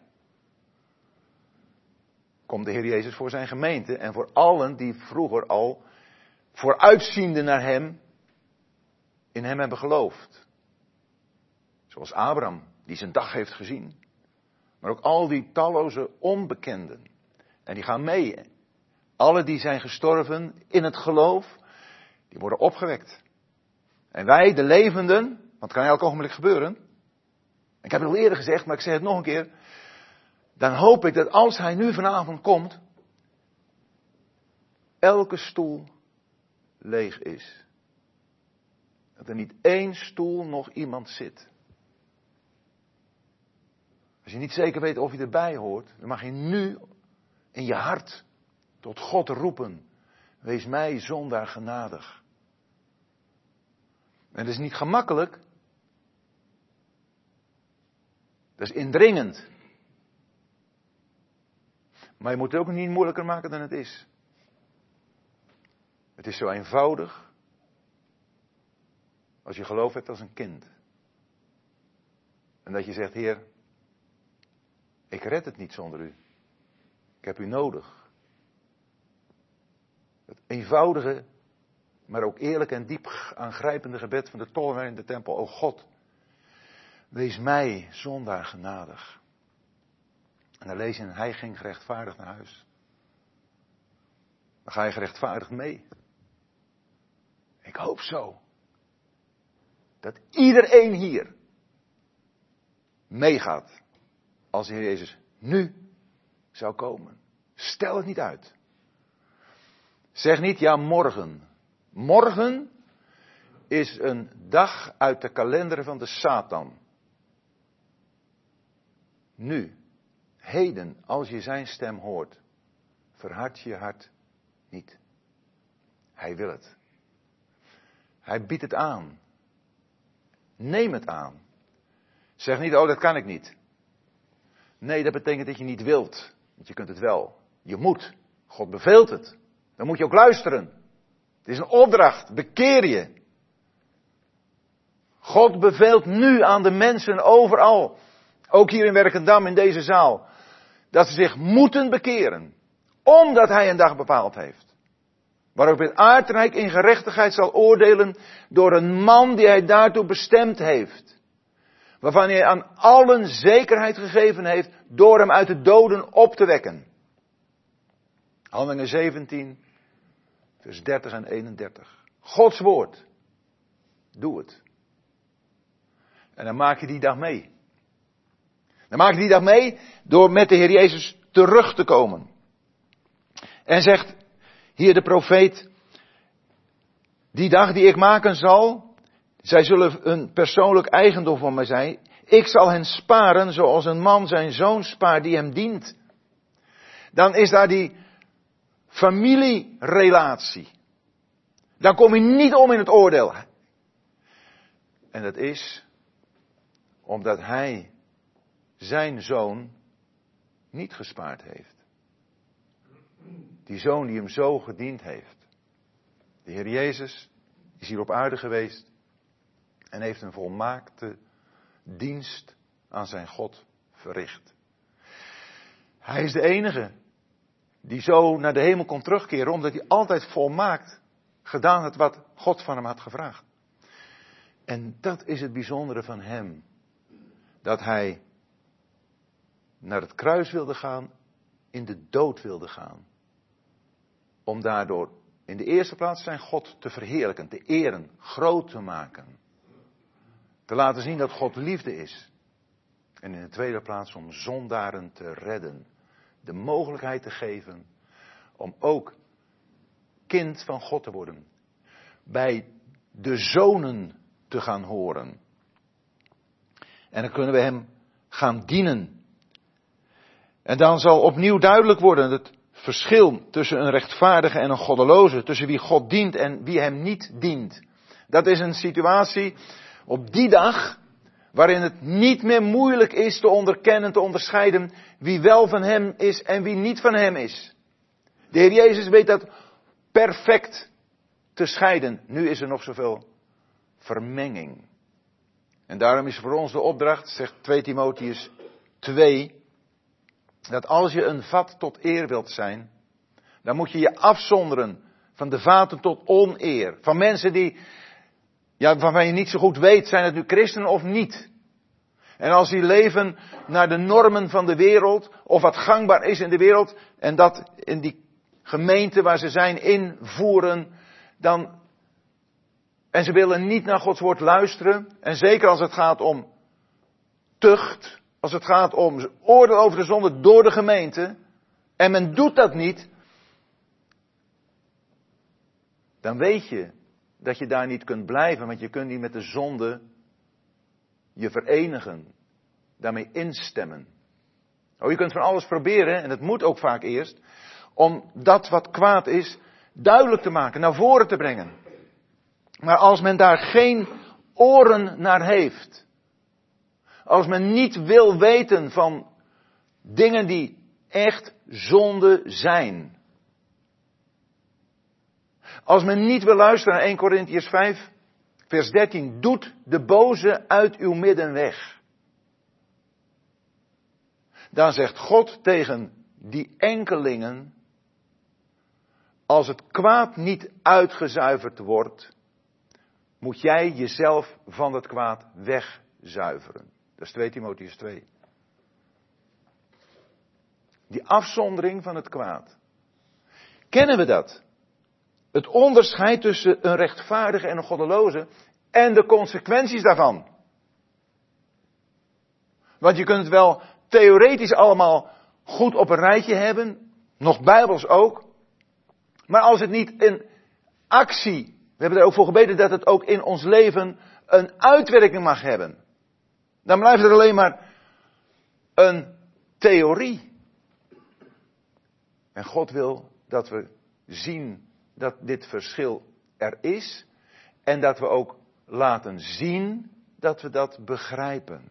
komt de Heer Jezus voor zijn gemeente en voor allen die vroeger al vooruitziende naar hem, in hem hebben geloofd. Zoals Abraham, die zijn dag heeft gezien. Maar ook al die talloze onbekenden. En die gaan mee. Alle die zijn gestorven in het geloof, die worden opgewekt. En wij, de levenden, want het kan elk ogenblik gebeuren. Ik heb het al eerder gezegd, maar ik zeg het nog een keer. Dan hoop ik dat als hij nu vanavond komt, elke stoel leeg is. Dat er niet één stoel nog iemand zit. Als je niet zeker weet of je erbij hoort, dan mag je nu in je hart tot God roepen. Wees mij zondaar genadig. En dat is niet gemakkelijk. Dat is indringend. Maar je moet het ook niet moeilijker maken dan het is. Het is zo eenvoudig als je geloof hebt als een kind. En dat je zegt, Heer, ik red het niet zonder u. Ik heb u nodig. Het eenvoudige, maar ook eerlijke en diep aangrijpende gebed van de tollenaar in de tempel. O God,
wees mij, zondaar, genadig. En dan lees je, hij ging gerechtvaardigd naar huis. Dan ga je gerechtvaardigd mee. Ik hoop zo. Dat iedereen hier meegaat. Als de Heer Jezus nu zou komen. Stel het niet uit. Zeg niet, ja, morgen. Morgen is een dag uit de kalender van de Satan. Nu, heden, als je zijn stem hoort, verhard je hart niet. Hij wil het. Hij biedt het aan. Neem het aan. Zeg niet, oh, dat kan ik niet. Nee, dat betekent dat je niet wilt. Want je kunt het wel. Je moet. God beveelt het. Dan moet je ook luisteren. Het is een opdracht. Bekeer je. God beveelt nu aan de mensen overal. Ook hier in Werkendam, in deze zaal. Dat ze zich moeten bekeren. Omdat hij een dag bepaald heeft. Waarop het aardrijk in gerechtigheid zal oordelen door een man die hij daartoe bestemd heeft. Waarvan hij aan allen zekerheid gegeven heeft door hem uit de doden op te wekken. Handelingen 17, vers 30 en 31. Gods woord. Doe het. En dan maak je die dag mee. Dan maak je die dag mee door met de Heer Jezus terug te komen. En zegt hier de profeet, die dag die ik maken zal, zij zullen een persoonlijk eigendom van mij zijn. Ik zal hen sparen zoals een man zijn zoon spaart die hem dient. Dan is daar die familierelatie. Dan kom je niet om in het oordeel. En dat is omdat hij zijn zoon niet gespaard heeft. Die zoon die hem zo gediend heeft. De Heer Jezus is hier op aarde geweest en heeft een volmaakte dienst aan zijn God verricht. Hij is de enige die zo naar de hemel kon terugkeren, omdat hij altijd volmaakt gedaan had wat God van hem had gevraagd. En dat is het bijzondere van hem. Dat hij naar het kruis wilde gaan, in de dood wilde gaan. Om daardoor in de eerste plaats zijn God te verheerlijken, te eren, groot te maken. Te laten zien dat God liefde is. En in de tweede plaats om zondaren te redden. De mogelijkheid te geven om ook kind van God te worden. Bij de zonen te gaan horen. En dan kunnen we hem gaan dienen. En dan zal opnieuw duidelijk worden het verschil tussen een rechtvaardige en een goddeloze. Tussen wie God dient en wie hem niet dient. Dat is een situatie op die dag waarin het niet meer moeilijk is te onderkennen, te onderscheiden wie wel van hem is en wie niet van hem is. De Heer Jezus weet dat perfect te scheiden. Nu is er nog zoveel vermenging. En daarom is voor ons de opdracht, zegt 2 Timotheüs 2, dat als je een vat tot eer wilt zijn, dan moet je je afzonderen van de vaten tot oneer. Van mensen die, waarvan je niet zo goed weet, zijn het nu christenen of niet. En als die leven naar de normen van de wereld, of wat gangbaar is in de wereld, en dat in die gemeente waar ze zijn invoeren, dan, en ze willen niet naar Gods woord luisteren, en zeker als het gaat om tucht, als het gaat om oordeel over de zonde door de gemeente, en men doet dat niet, dan weet je dat je daar niet kunt blijven, want je kunt niet met de zonde je verenigen, daarmee instemmen. Oh, je kunt van alles proberen, en het moet ook vaak eerst, om dat wat kwaad is duidelijk te maken, naar voren te brengen. Maar als men daar geen oren naar heeft, als men niet wil weten van dingen die echt zonde zijn, als men niet wil luisteren naar 1 Korintiërs 5, vers 13, doet de boze uit uw midden weg. Dan zegt God tegen die enkelingen, als het kwaad niet uitgezuiverd wordt, moet jij jezelf van het kwaad wegzuiveren. Dat is 2 Timotheüs 2. Die afzondering van het kwaad. Kennen we dat? Het onderscheid tussen een rechtvaardige en een goddeloze en de consequenties daarvan. Want je kunt het wel theoretisch allemaal goed op een rijtje hebben, nog bijbels ook. Maar als het niet in actie, we hebben er ook voor gebeden dat het ook in ons leven een uitwerking mag hebben. Dan blijft het alleen maar een theorie. En God wil dat we zien dat dit verschil er is. En dat we ook laten zien dat we dat begrijpen.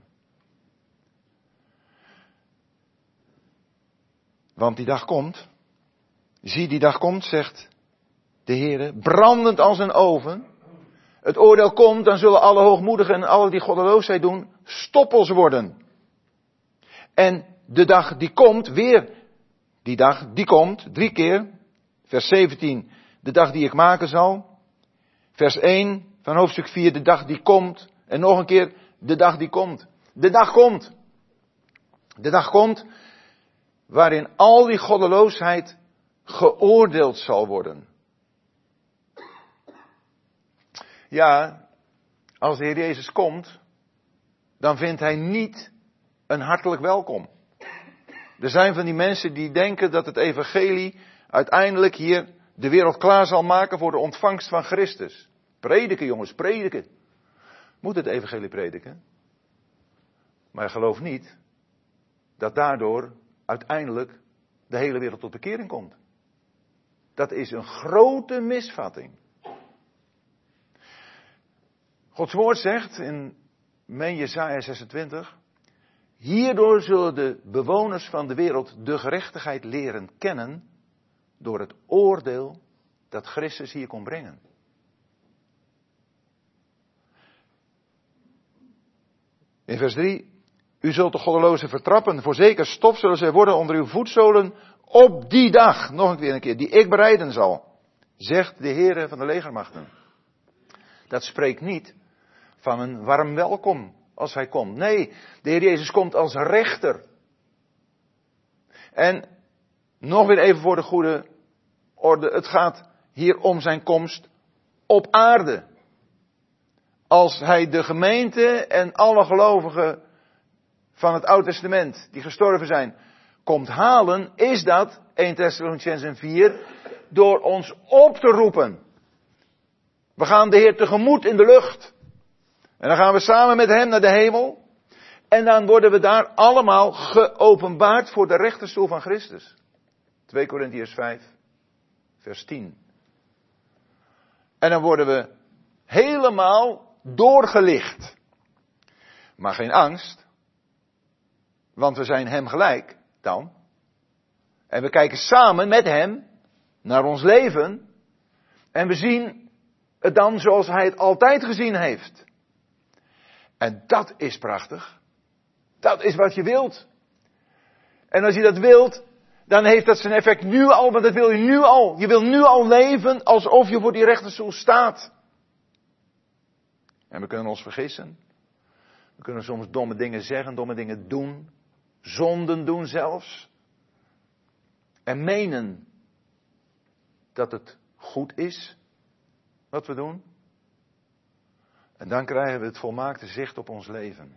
Want die dag komt. Zie, die dag komt, zegt de Heere, brandend als een oven. Het oordeel komt, dan zullen alle hoogmoedigen en alle die goddeloosheid doen, stoppels worden. En de dag die komt, weer die dag die komt, 3 keer. Vers 17, de dag die ik maken zal. Vers 1 van hoofdstuk 4, de dag die komt. En nog een keer, de dag die komt. De dag komt. De dag komt waarin al die goddeloosheid geoordeeld zal worden. Ja, als de Heer Jezus komt, dan vindt hij niet een hartelijk welkom. Er zijn van die mensen die denken dat het evangelie uiteindelijk hier de wereld klaar zal maken voor de ontvangst van Christus. Prediken jongens, prediken. Moet het evangelie prediken. Maar geloof niet dat daardoor uiteindelijk de hele wereld tot bekering komt. Dat is een grote misvatting. Gods woord zegt in Jesaja 26. Hierdoor zullen de bewoners van de wereld de gerechtigheid leren kennen door het oordeel dat Christus hier kon brengen. In vers 3. U zult de goddelozen vertrappen, voorzeker stof zullen zij worden onder uw voetzolen op die dag, nog een keer, die ik bereiden zal, zegt de Heere van de legermachten. Dat spreekt niet van een warm welkom als hij komt. Nee, de Heer Jezus komt als rechter. En nog weer even voor de goede orde, het gaat hier om zijn komst op aarde. Als hij de gemeente en alle gelovigen van het Oude Testament die gestorven zijn komt halen, is dat, 1 Thessalonicenzen 4, door ons op te roepen. We gaan de Heer tegemoet in de lucht. En dan gaan we samen met hem naar de hemel. En dan worden we daar allemaal geopenbaard voor de rechterstoel van Christus. 2 Korintiërs 5, vers 10. En dan worden we helemaal doorgelicht. Maar geen angst. Want we zijn hem gelijk dan. En we kijken samen met hem naar ons leven. En we zien het dan zoals hij het altijd gezien heeft. En dat is prachtig. Dat is wat je wilt. En als je dat wilt, dan heeft dat zijn effect nu al, want dat wil je nu al. Je wil nu al leven alsof je voor die rechterstoel staat. En we kunnen ons vergissen. We kunnen soms domme dingen zeggen, domme dingen doen. Zonden doen zelfs. En menen dat het goed is wat we doen. En dan krijgen we het volmaakte zicht op ons leven.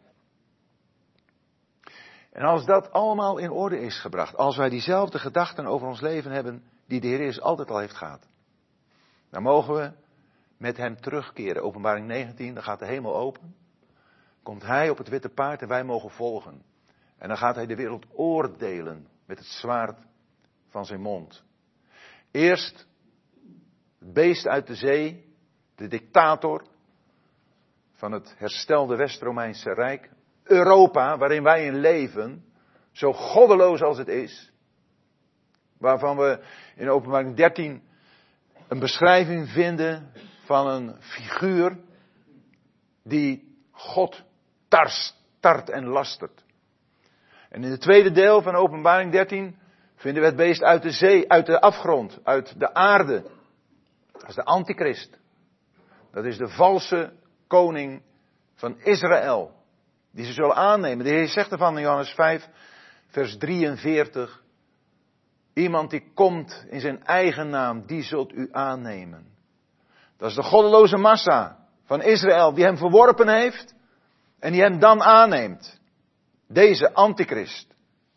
En als dat allemaal in orde is gebracht, als wij diezelfde gedachten over ons leven hebben die de Heer Jezus altijd al heeft gehad, dan mogen we met hem terugkeren. Openbaring 19, dan gaat de hemel open. Komt hij op het witte paard en wij mogen volgen. En dan gaat hij de wereld oordelen met het zwaard van zijn mond. Eerst het beest uit de zee, de dictator van het herstelde West-Romeinse Rijk. Europa, waarin wij in leven, zo goddeloos als het is. Waarvan we in Openbaring 13 een beschrijving vinden van een figuur die God tart en lastert. En in het tweede deel van Openbaring 13 vinden we het beest uit de zee, uit de afgrond, uit de aarde. Dat is de antichrist. Dat is de valse koning van Israël. Die ze zullen aannemen. De Heer zegt ervan in Johannes 5, vers 43. Iemand die komt in zijn eigen naam, die zult u aannemen. Dat is de goddeloze massa van Israël die hem verworpen heeft en die hem dan aanneemt. Deze antichrist.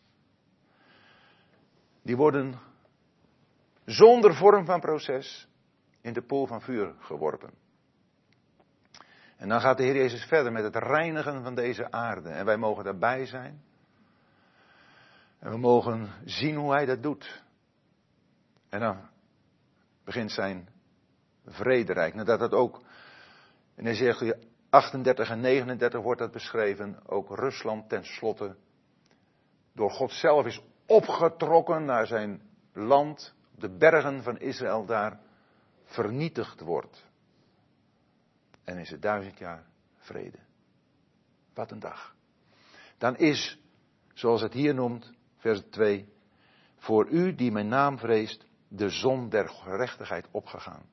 Die worden zonder vorm van proces in de poel van vuur geworpen. En dan gaat de Heer Jezus verder met het reinigen van deze aarde. En wij mogen daarbij zijn. En we mogen zien hoe hij dat doet. En dan begint zijn vrederijk. Nadat het ook in Ezechiël 38 en 39 wordt dat beschreven. Ook Rusland tenslotte door God zelf is opgetrokken naar zijn land. De bergen van Israël daar vernietigd wordt. En is het 1000 jaar vrede. Wat een dag. Dan is, zoals het hier noemt, vers 2. Voor u die mijn naam vreest, de zon der gerechtigheid opgegaan.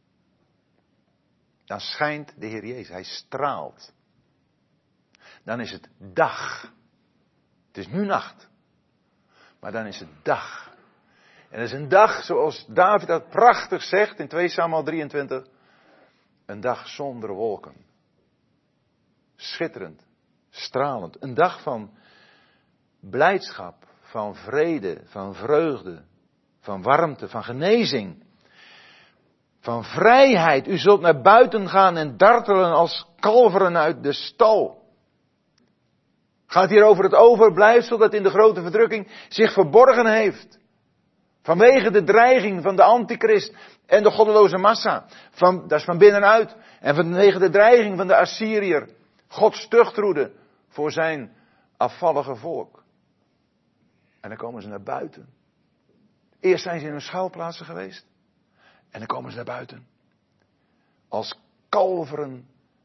Dan schijnt de Heer Jezus, hij straalt. Dan is het dag. Het is nu nacht. Maar dan is het dag. En het is een dag, zoals David dat prachtig zegt in 2 Samuel 23. Een dag zonder wolken. Schitterend, stralend. Een dag van blijdschap, van vrede, van vreugde, van warmte, van genezing. Van vrijheid. U zult naar buiten gaan en dartelen als kalveren uit de stal. Gaat hier over het overblijfsel dat in de grote verdrukking zich verborgen heeft. Vanwege de dreiging van de antichrist en de goddeloze massa. Dat is van binnenuit. En vanwege de dreiging van de Assyriër. Gods tuchtroede voor zijn afvallige volk. En dan komen ze naar buiten. Eerst zijn ze in hun schuilplaatsen geweest. En dan komen ze naar buiten. Als kalveren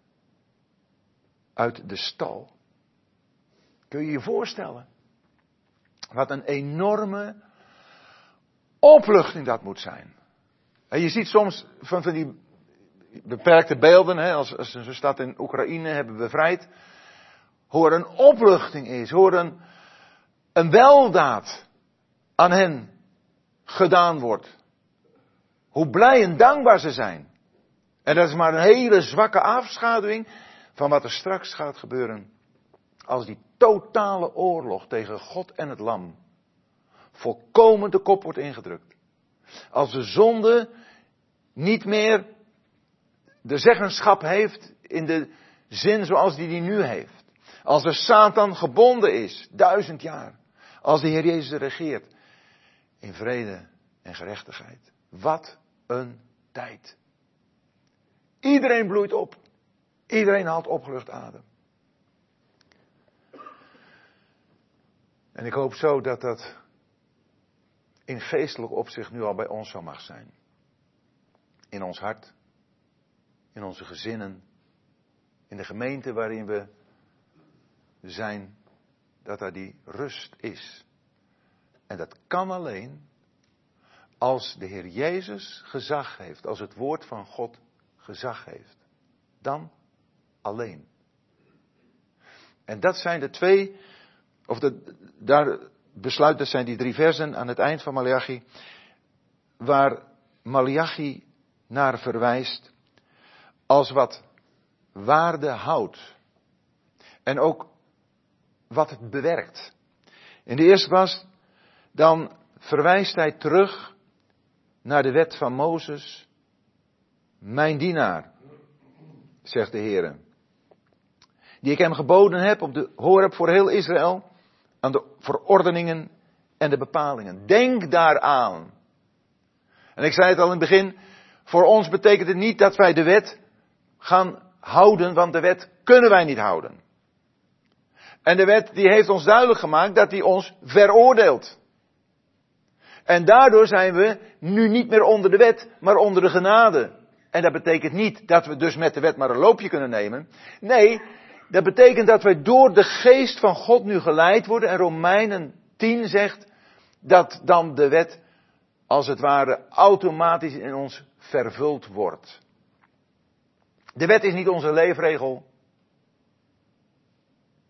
uit de stal. Kun je je voorstellen? Wat een enorme opluchting dat moet zijn. En je ziet soms van die beperkte beelden, hè, als ze een stad in Oekraïne hebben bevrijd. Hoe er een opluchting is. Hoe er een weldaad aan hen gedaan wordt. Hoe blij en dankbaar ze zijn. En dat is maar een hele zwakke afschaduwing van wat er straks gaat gebeuren. Als die totale oorlog tegen God en het Lam volkomen de kop wordt ingedrukt. Als de zonde niet meer de zeggenschap heeft in de zin zoals die nu heeft. Als de Satan gebonden is, 1000 jaar. Als de Heer Jezus regeert in vrede en gerechtigheid. Wat een tijd. Iedereen bloeit op. Iedereen haalt opgelucht adem. En ik hoop zo dat dat in geestelijk opzicht nu al bij ons zo mag zijn. In ons hart. In onze gezinnen. In de gemeente waarin we zijn. Dat daar die rust is. En dat kan alleen als de Heer Jezus gezag heeft. Als het woord van God gezag heeft. Dan alleen. En dat zijn de twee, daar besluit, dat zijn die 3 versen aan het eind van Maleachi. Waar Maleachi naar verwijst. Als wat waarde houdt. En ook wat het bewerkt. In de eerste plaats, dan verwijst hij terug naar de wet van Mozes. Mijn dienaar, zegt de Heer. Die ik hem geboden heb op de Horeb voor heel Israël. Aan de verordeningen en de bepalingen. Denk daaraan. En ik zei het al in het begin. Voor ons betekent het niet dat wij de wet gaan houden. Want de wet kunnen wij niet houden. En de wet die heeft ons duidelijk gemaakt dat die ons veroordeelt. En daardoor zijn we nu niet meer onder de wet, maar onder de genade. En dat betekent niet dat we dus met de wet maar een loopje kunnen nemen. Nee, dat betekent dat wij door de geest van God nu geleid worden. En Romeinen 10 zegt dat dan de wet als het ware automatisch in ons vervuld wordt. De wet is niet onze leefregel.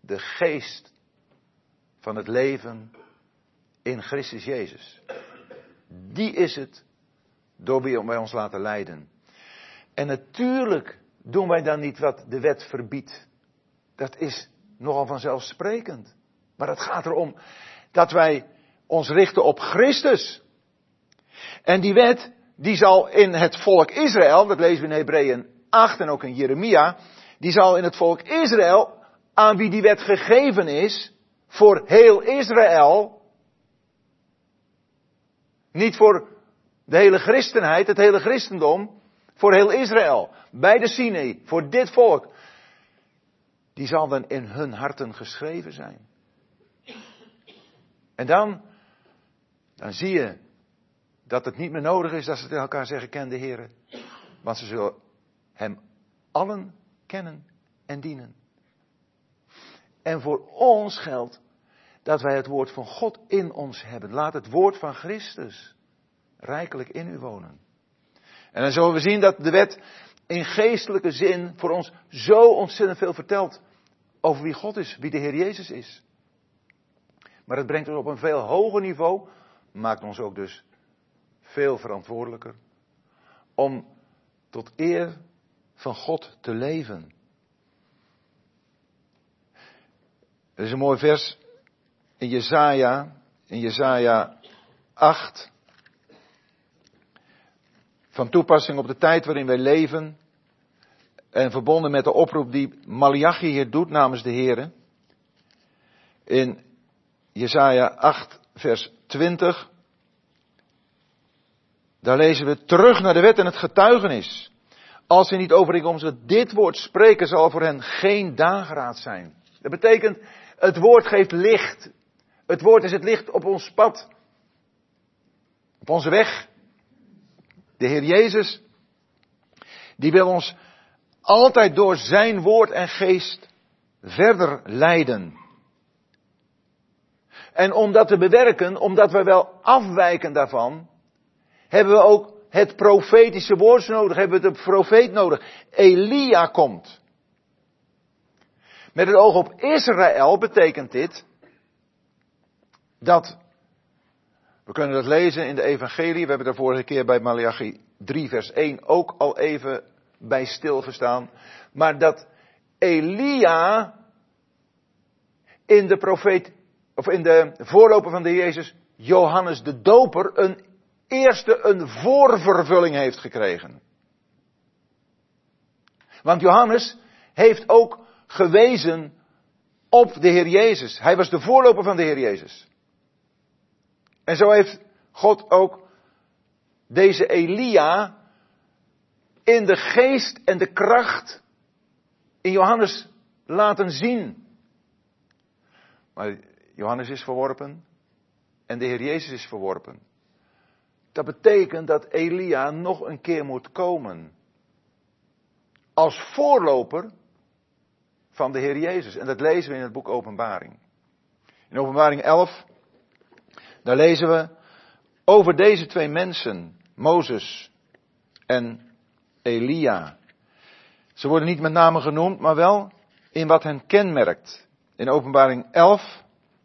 de geest van het leven in Christus Jezus. Die is het door wie wij ons laten leiden. En natuurlijk doen wij dan niet wat de wet verbiedt. Dat is nogal vanzelfsprekend. Maar het gaat erom dat wij ons richten op Christus. En die wet, die zal in het volk Israël, dat lezen we in Hebreeën 8 en ook in Jeremia, die zal in het volk Israël, aan wie die wet gegeven is, voor heel Israël, niet voor de hele christenheid, het hele christendom, voor heel Israël, bij de Sinai, voor dit volk, die zal dan in hun harten geschreven zijn. En dan zie je dat het niet meer nodig is dat ze tegen elkaar zeggen, ken de Heere. Want ze zullen hem allen kennen en dienen. En voor ons geldt dat wij het woord van God in ons hebben. Laat het woord van Christus rijkelijk in u wonen. En dan zullen we zien dat de wet in geestelijke zin voor ons zo ontzettend veel vertelt over wie God is, wie de Heer Jezus is. Maar het brengt ons op een veel hoger niveau, maakt ons ook dus veel verantwoordelijker om tot eer van God te leven. Er is een mooi vers in Jesaja 8, van toepassing op de tijd waarin wij leven en verbonden met de oproep die Maleachi hier doet namens de Heere. In Jesaja 8 vers 20, daar lezen we terug naar de wet en het getuigenis. Als ze niet overeenkomstig dit woord spreken, zal voor hen geen dageraad zijn. Dat betekent, het woord geeft licht. Het woord is het licht op ons pad. Op onze weg. De Heer Jezus, die wil ons altijd door zijn woord en geest verder leiden. En om dat te bewerken, omdat we wel afwijken daarvan, hebben we ook het profetische woord nodig, hebben we de profeet nodig. Elia komt. Met het oog op Israël betekent dit dat, we kunnen dat lezen in de evangelie, we hebben daar vorige keer bij Maleachi 3 vers 1 ook al even bij stilgestaan, maar dat Elia in de voorloper van de Jezus, Johannes de Doper, een voorvervulling heeft gekregen. Want Johannes heeft ook gewezen op de Heer Jezus. Hij was de voorloper van de Heer Jezus. En zo heeft God ook deze Elia in de geest en de kracht in Johannes laten zien. Maar Johannes is verworpen en de Heer Jezus is verworpen. Dat betekent dat Elia nog een keer moet komen. Als voorloper van de Heer Jezus. En dat lezen we in het boek Openbaring. In Openbaring 11, daar lezen we over deze twee mensen, Mozes en Elia. Ze worden niet met name genoemd, maar wel in wat hen kenmerkt. In Openbaring 11,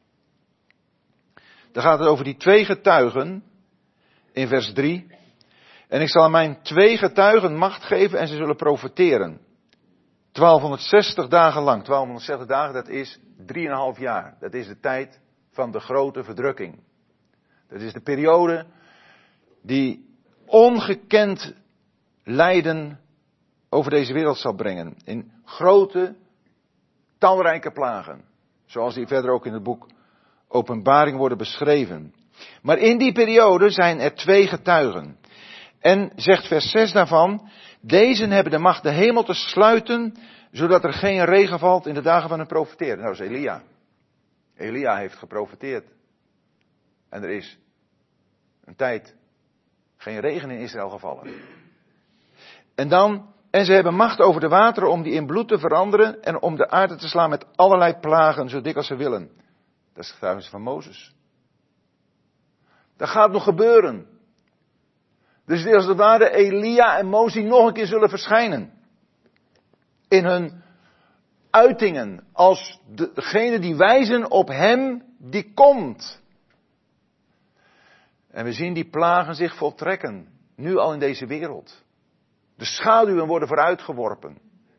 daar gaat het over die twee getuigen, in vers 3. En ik zal aan mijn twee getuigen macht geven en ze zullen profeteren. 1260 dagen lang. 1260 dagen, dat is 3,5 jaar. Dat is de tijd van de grote verdrukking. Dat is de periode die ongekend lijden over deze wereld zal brengen. In grote, talrijke plagen. Zoals die verder ook in het boek Openbaring worden beschreven. Maar in die periode zijn er twee getuigen. En zegt vers 6 daarvan, deze hebben de macht de hemel te sluiten, zodat er geen regen valt in de dagen van hun profeteren. Nou, dat is Elia. Elia heeft geprofeteerd. En er is een tijd geen regen in Israël gevallen. En ze hebben macht over de wateren om die in bloed te veranderen en om de aarde te slaan met allerlei plagen, zo dik als ze willen. Dat is het getuigenis van Mozes. Dat gaat nog gebeuren. Dus als het ware Elia en Mozes nog een keer zullen verschijnen. In hun uitingen, als degene die wijzen op hem die komt. En we zien die plagen zich voltrekken, nu al in deze wereld. De schaduwen worden vooruitgeworpen.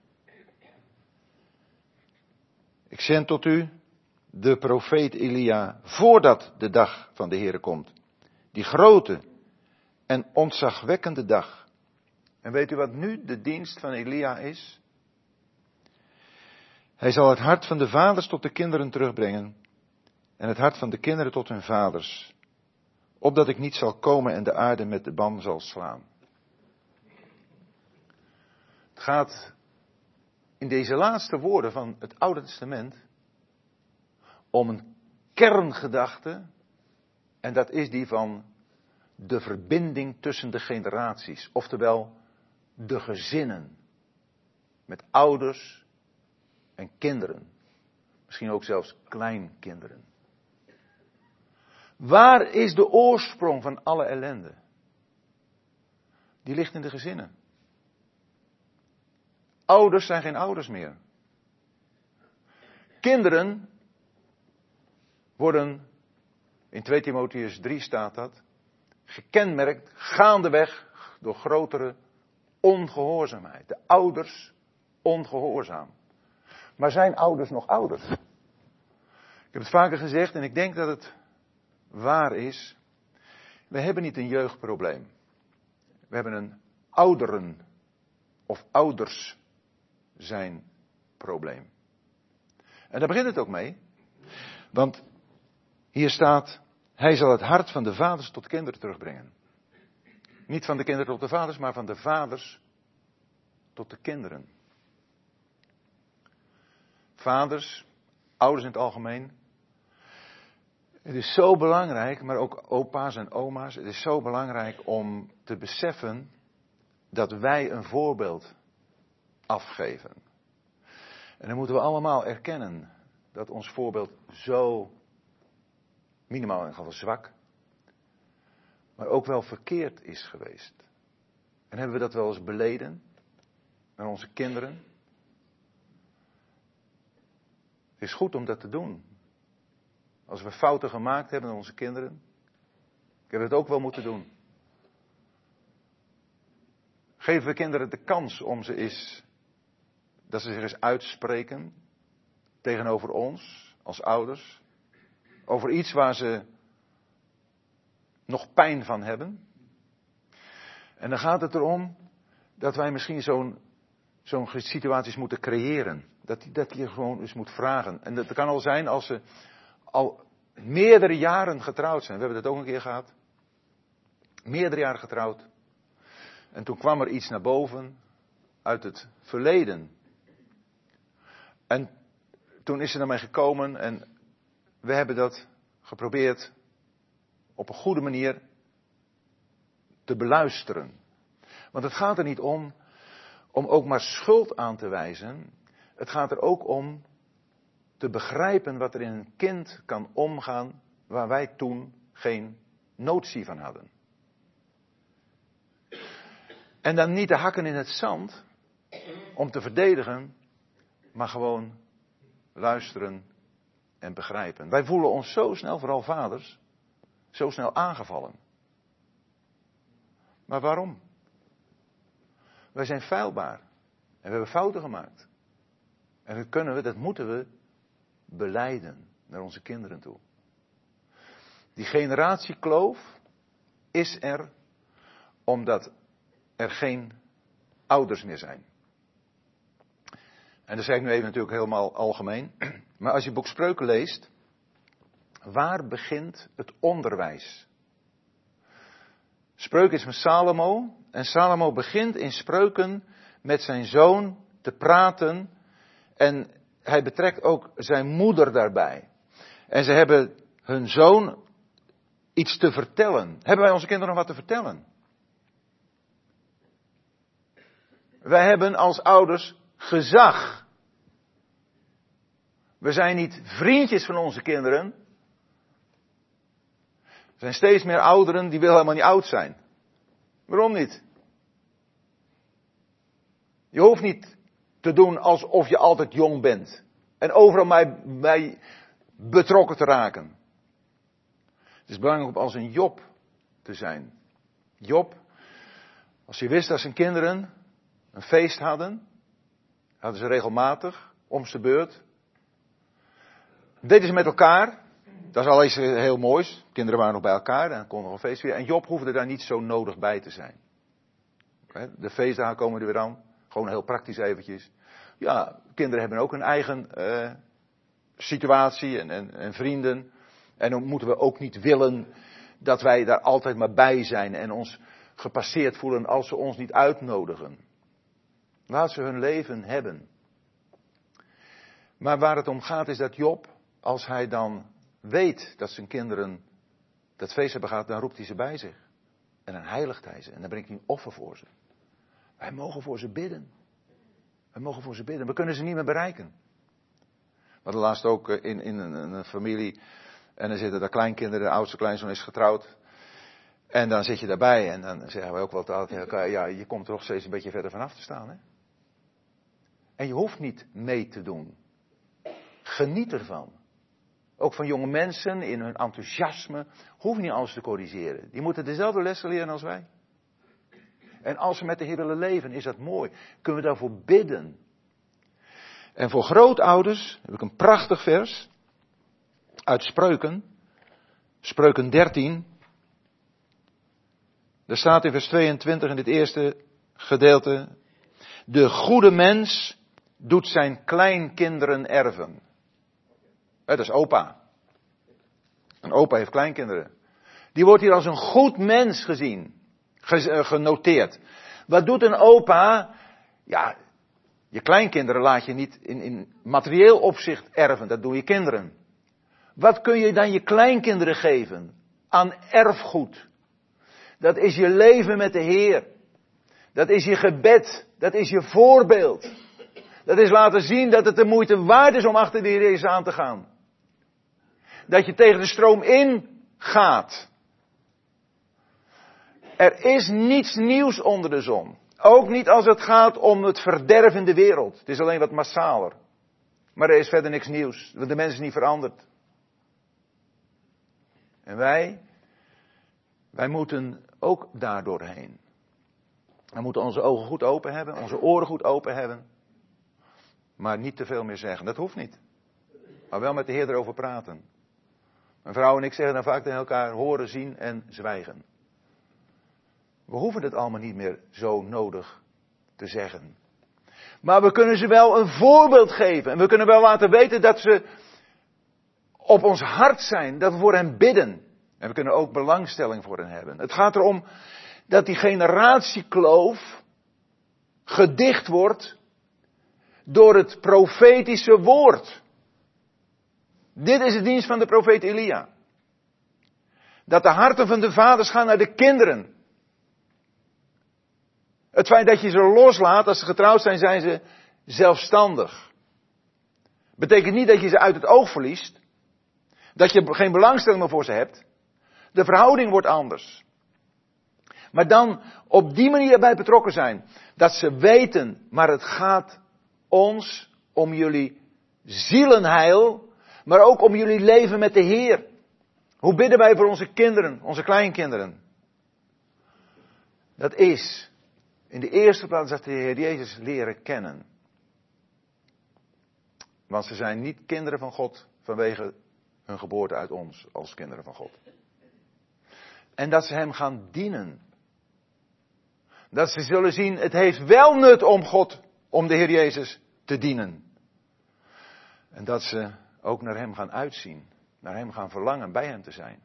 Ik zend tot u de profeet Elia voordat de dag van de Heere komt. Die grote en ontzagwekkende dag. En weet u wat nu de dienst van Elia is? Hij zal het hart van de vaders tot de kinderen terugbrengen en het hart van de kinderen tot hun vaders, opdat ik niet zal komen en de aarde met de ban zal slaan. Het gaat in deze laatste woorden van het Oude Testament om een kerngedachte, en dat is die van de verbinding tussen de generaties, oftewel de gezinnen, met ouders en kinderen, misschien ook zelfs kleinkinderen. Waar is de oorsprong van alle ellende? Die ligt in de gezinnen. Ouders zijn geen ouders meer. Kinderen worden, in 2 Timotheüs 3 staat dat, gekenmerkt gaandeweg door grotere ongehoorzaamheid. De ouders ongehoorzaam. Maar zijn ouders nog ouders? Ik heb het vaker gezegd en ik denk dat het waar is. We hebben niet een jeugdprobleem. We hebben een ouderen of ouders zijn probleem. En daar begint het ook mee. Want hier staat, hij zal het hart van de vaders tot kinderen terugbrengen. Niet van de kinderen tot de vaders, maar van de vaders tot de kinderen. Vaders, ouders in het algemeen. Het is zo belangrijk, maar ook opa's en oma's. Het is zo belangrijk om te beseffen dat wij een voorbeeld afgeven. En dan moeten we allemaal erkennen dat ons voorbeeld zo, minimaal in ieder geval zwak, maar ook wel verkeerd is geweest. En hebben we dat wel eens beleden naar onze kinderen? Het is goed om dat te doen. Als we fouten gemaakt hebben aan onze kinderen, hebben we het ook wel moeten doen. Geven we kinderen de kans om dat ze zich eens uitspreken tegenover ons als ouders, over iets waar ze nog pijn van hebben. En dan gaat het erom dat wij misschien zo'n situaties moeten creëren. Dat je gewoon eens moet vragen. En dat kan al zijn als ze al meerdere jaren getrouwd zijn. We hebben dat ook een keer gehad. Meerdere jaren getrouwd. En toen kwam er iets naar boven uit het verleden. En toen is ze naar mij gekomen en we hebben dat geprobeerd op een goede manier te beluisteren. Want het gaat er niet om ook maar schuld aan te wijzen. Het gaat er ook om te begrijpen wat er in een kind kan omgaan waar wij toen geen notie van hadden. En dan niet de hakken in het zand om te verdedigen, maar gewoon luisteren en begrijpen. Wij voelen ons zo snel, vooral vaders, zo snel aangevallen. Maar waarom? Wij zijn feilbaar en we hebben fouten gemaakt. En dat moeten we belijden naar onze kinderen toe. Die generatiekloof is er omdat er geen ouders meer zijn. En dat zeg ik nu even natuurlijk helemaal algemeen. Maar als je het boek Spreuken leest, waar begint het onderwijs? Spreuken is van Salomo. En Salomo begint in Spreuken met zijn zoon te praten. En hij betrekt ook zijn moeder daarbij. En ze hebben hun zoon iets te vertellen. Hebben wij onze kinderen nog wat te vertellen? Wij hebben als ouders gezag. We zijn niet vriendjes van onze kinderen. Er zijn steeds meer ouderen die willen helemaal niet oud zijn. Waarom niet? Je hoeft niet te doen alsof je altijd jong bent. En overal bij betrokken te raken. Het is belangrijk om als een Job te zijn. Job, als je wist dat zijn kinderen een feest hadden ze regelmatig, om zijn beurt. Deden ze met elkaar. Dat is al iets heel moois. Kinderen waren nog bij elkaar en kon nog een feest vieren. En Job hoefde daar niet zo nodig bij te zijn. De feestdagen komen er weer aan. Gewoon heel praktisch eventjes. Ja, kinderen hebben ook een eigen situatie en vrienden. En dan moeten we ook niet willen dat wij daar altijd maar bij zijn en ons gepasseerd voelen als ze ons niet uitnodigen. Laat ze hun leven hebben. Maar waar het om gaat is dat Job, als hij dan weet dat zijn kinderen dat feest hebben gehad, dan roept hij ze bij zich. En dan heiligt hij ze en dan brengt hij een offer voor ze. Wij mogen voor ze bidden. We mogen voor ze bidden. We kunnen ze niet meer bereiken. We hadden laatst ook in een familie. En dan zitten daar kleinkinderen. De oudste kleinzoon is getrouwd. En dan zit je daarbij. En dan zeggen we ook wel tegen elkaar. Ja, je komt er nog steeds een beetje verder vanaf te staan. Hè? En je hoeft niet mee te doen. Geniet ervan. Ook van jonge mensen in hun enthousiasme. Hoef niet alles te corrigeren. Die moeten dezelfde lessen leren als wij. En als we met de Heer willen leven, is dat mooi. Kunnen we daarvoor bidden. En voor grootouders heb ik een prachtig vers. Uit Spreuken. Spreuken 13. Er staat in vers 22 in dit eerste gedeelte. De goede mens doet zijn kleinkinderen erven. Dat is opa. Een opa heeft kleinkinderen. Die wordt hier als een goed mens gezien. Genoteerd. Wat doet een opa? Ja, je kleinkinderen laat je niet in materieel opzicht erven. Dat doen je kinderen. Wat kun je dan je kleinkinderen geven? Aan erfgoed. Dat is je leven met de Heer. Dat is je gebed. Dat is je voorbeeld. Dat is laten zien dat het de moeite waard is om achter de Heer Jezus aan te gaan. Dat je tegen de stroom in gaat. Er is niets nieuws onder de zon. Ook niet als het gaat om het verderf in de wereld. Het is alleen wat massaler. Maar er is verder niks nieuws. Want de mens is niet veranderd. En wij moeten ook daardoorheen. We moeten onze ogen goed open hebben. Onze oren goed open hebben. Maar niet te veel meer zeggen. Dat hoeft niet. Maar wel met de Heer erover praten. Mijn vrouw en ik zeggen dan vaak tegen elkaar horen, zien en zwijgen. We hoeven het allemaal niet meer zo nodig te zeggen. Maar we kunnen ze wel een voorbeeld geven. En we kunnen wel laten weten dat ze op ons hart zijn. Dat we voor hen bidden. En we kunnen ook belangstelling voor hen hebben. Het gaat erom dat die generatiekloof gedicht wordt door het profetische woord. Dit is de dienst van de profeet Elia. Dat de harten van de vaders gaan naar de kinderen. Het feit dat je ze loslaat, als ze getrouwd zijn, zijn ze zelfstandig. Betekent niet dat je ze uit het oog verliest. Dat je geen belangstelling meer voor ze hebt. De verhouding wordt anders. Maar dan op die manier erbij betrokken zijn. Dat ze weten, maar het gaat ons om jullie zielenheil. Maar ook om jullie leven met de Heer. Hoe bidden wij voor onze kinderen, onze kleinkinderen? Dat is in de eerste plaats dat de Heer Jezus leren kennen. Want ze zijn niet kinderen van God vanwege hun geboorte uit ons als kinderen van God. En dat ze Hem gaan dienen. Dat ze zullen zien, het heeft wel nut om God, om de Heer Jezus te dienen. En dat ze ook naar Hem gaan uitzien. Naar Hem gaan verlangen, bij Hem te zijn.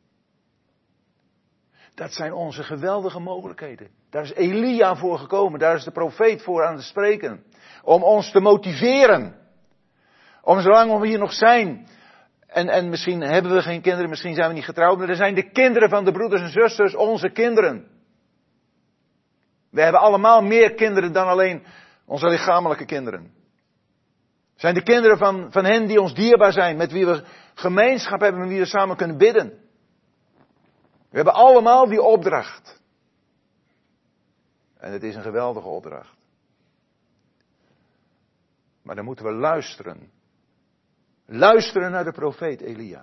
Dat zijn onze geweldige mogelijkheden. Daar is Elia voor gekomen. Daar is de profeet voor aan het spreken. Om ons te motiveren. Om zolang we hier nog zijn. En misschien hebben we geen kinderen, misschien zijn we niet getrouwd. Maar er zijn de kinderen van de broeders en zusters onze kinderen. We hebben allemaal meer kinderen dan alleen onze lichamelijke kinderen. Zijn de kinderen van hen die ons dierbaar zijn. Met wie we gemeenschap hebben, met wie we samen kunnen bidden. We hebben allemaal die opdracht. En het is een geweldige opdracht. Maar dan moeten we luisteren. Luisteren naar de profeet Elia.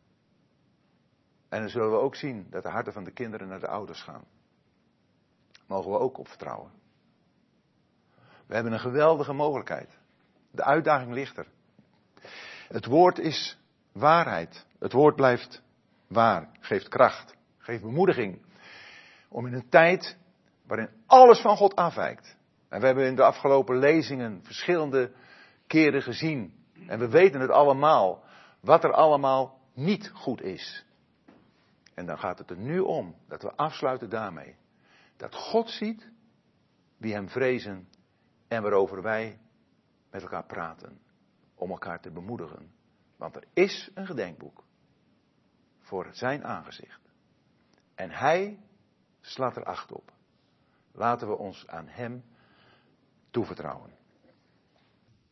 En dan zullen we ook zien dat de harten van de kinderen naar de ouders gaan. Mogen we ook op vertrouwen. We hebben een geweldige mogelijkheid. De uitdaging ligt er. Het woord is waarheid. Het woord blijft waar. Geeft kracht. Geeft bemoediging. Om in een tijd waarin alles van God afwijkt. En we hebben in de afgelopen lezingen verschillende keren gezien. En we weten het allemaal. Wat er allemaal niet goed is. En dan gaat het er nu om. Dat we afsluiten daarmee. Dat God ziet wie hem vrezen. En waarover wij met elkaar praten. Om elkaar te bemoedigen. Want er is een gedenkboek. Voor zijn aangezicht. En hij slaat er acht op. Laten we ons aan hem toevertrouwen.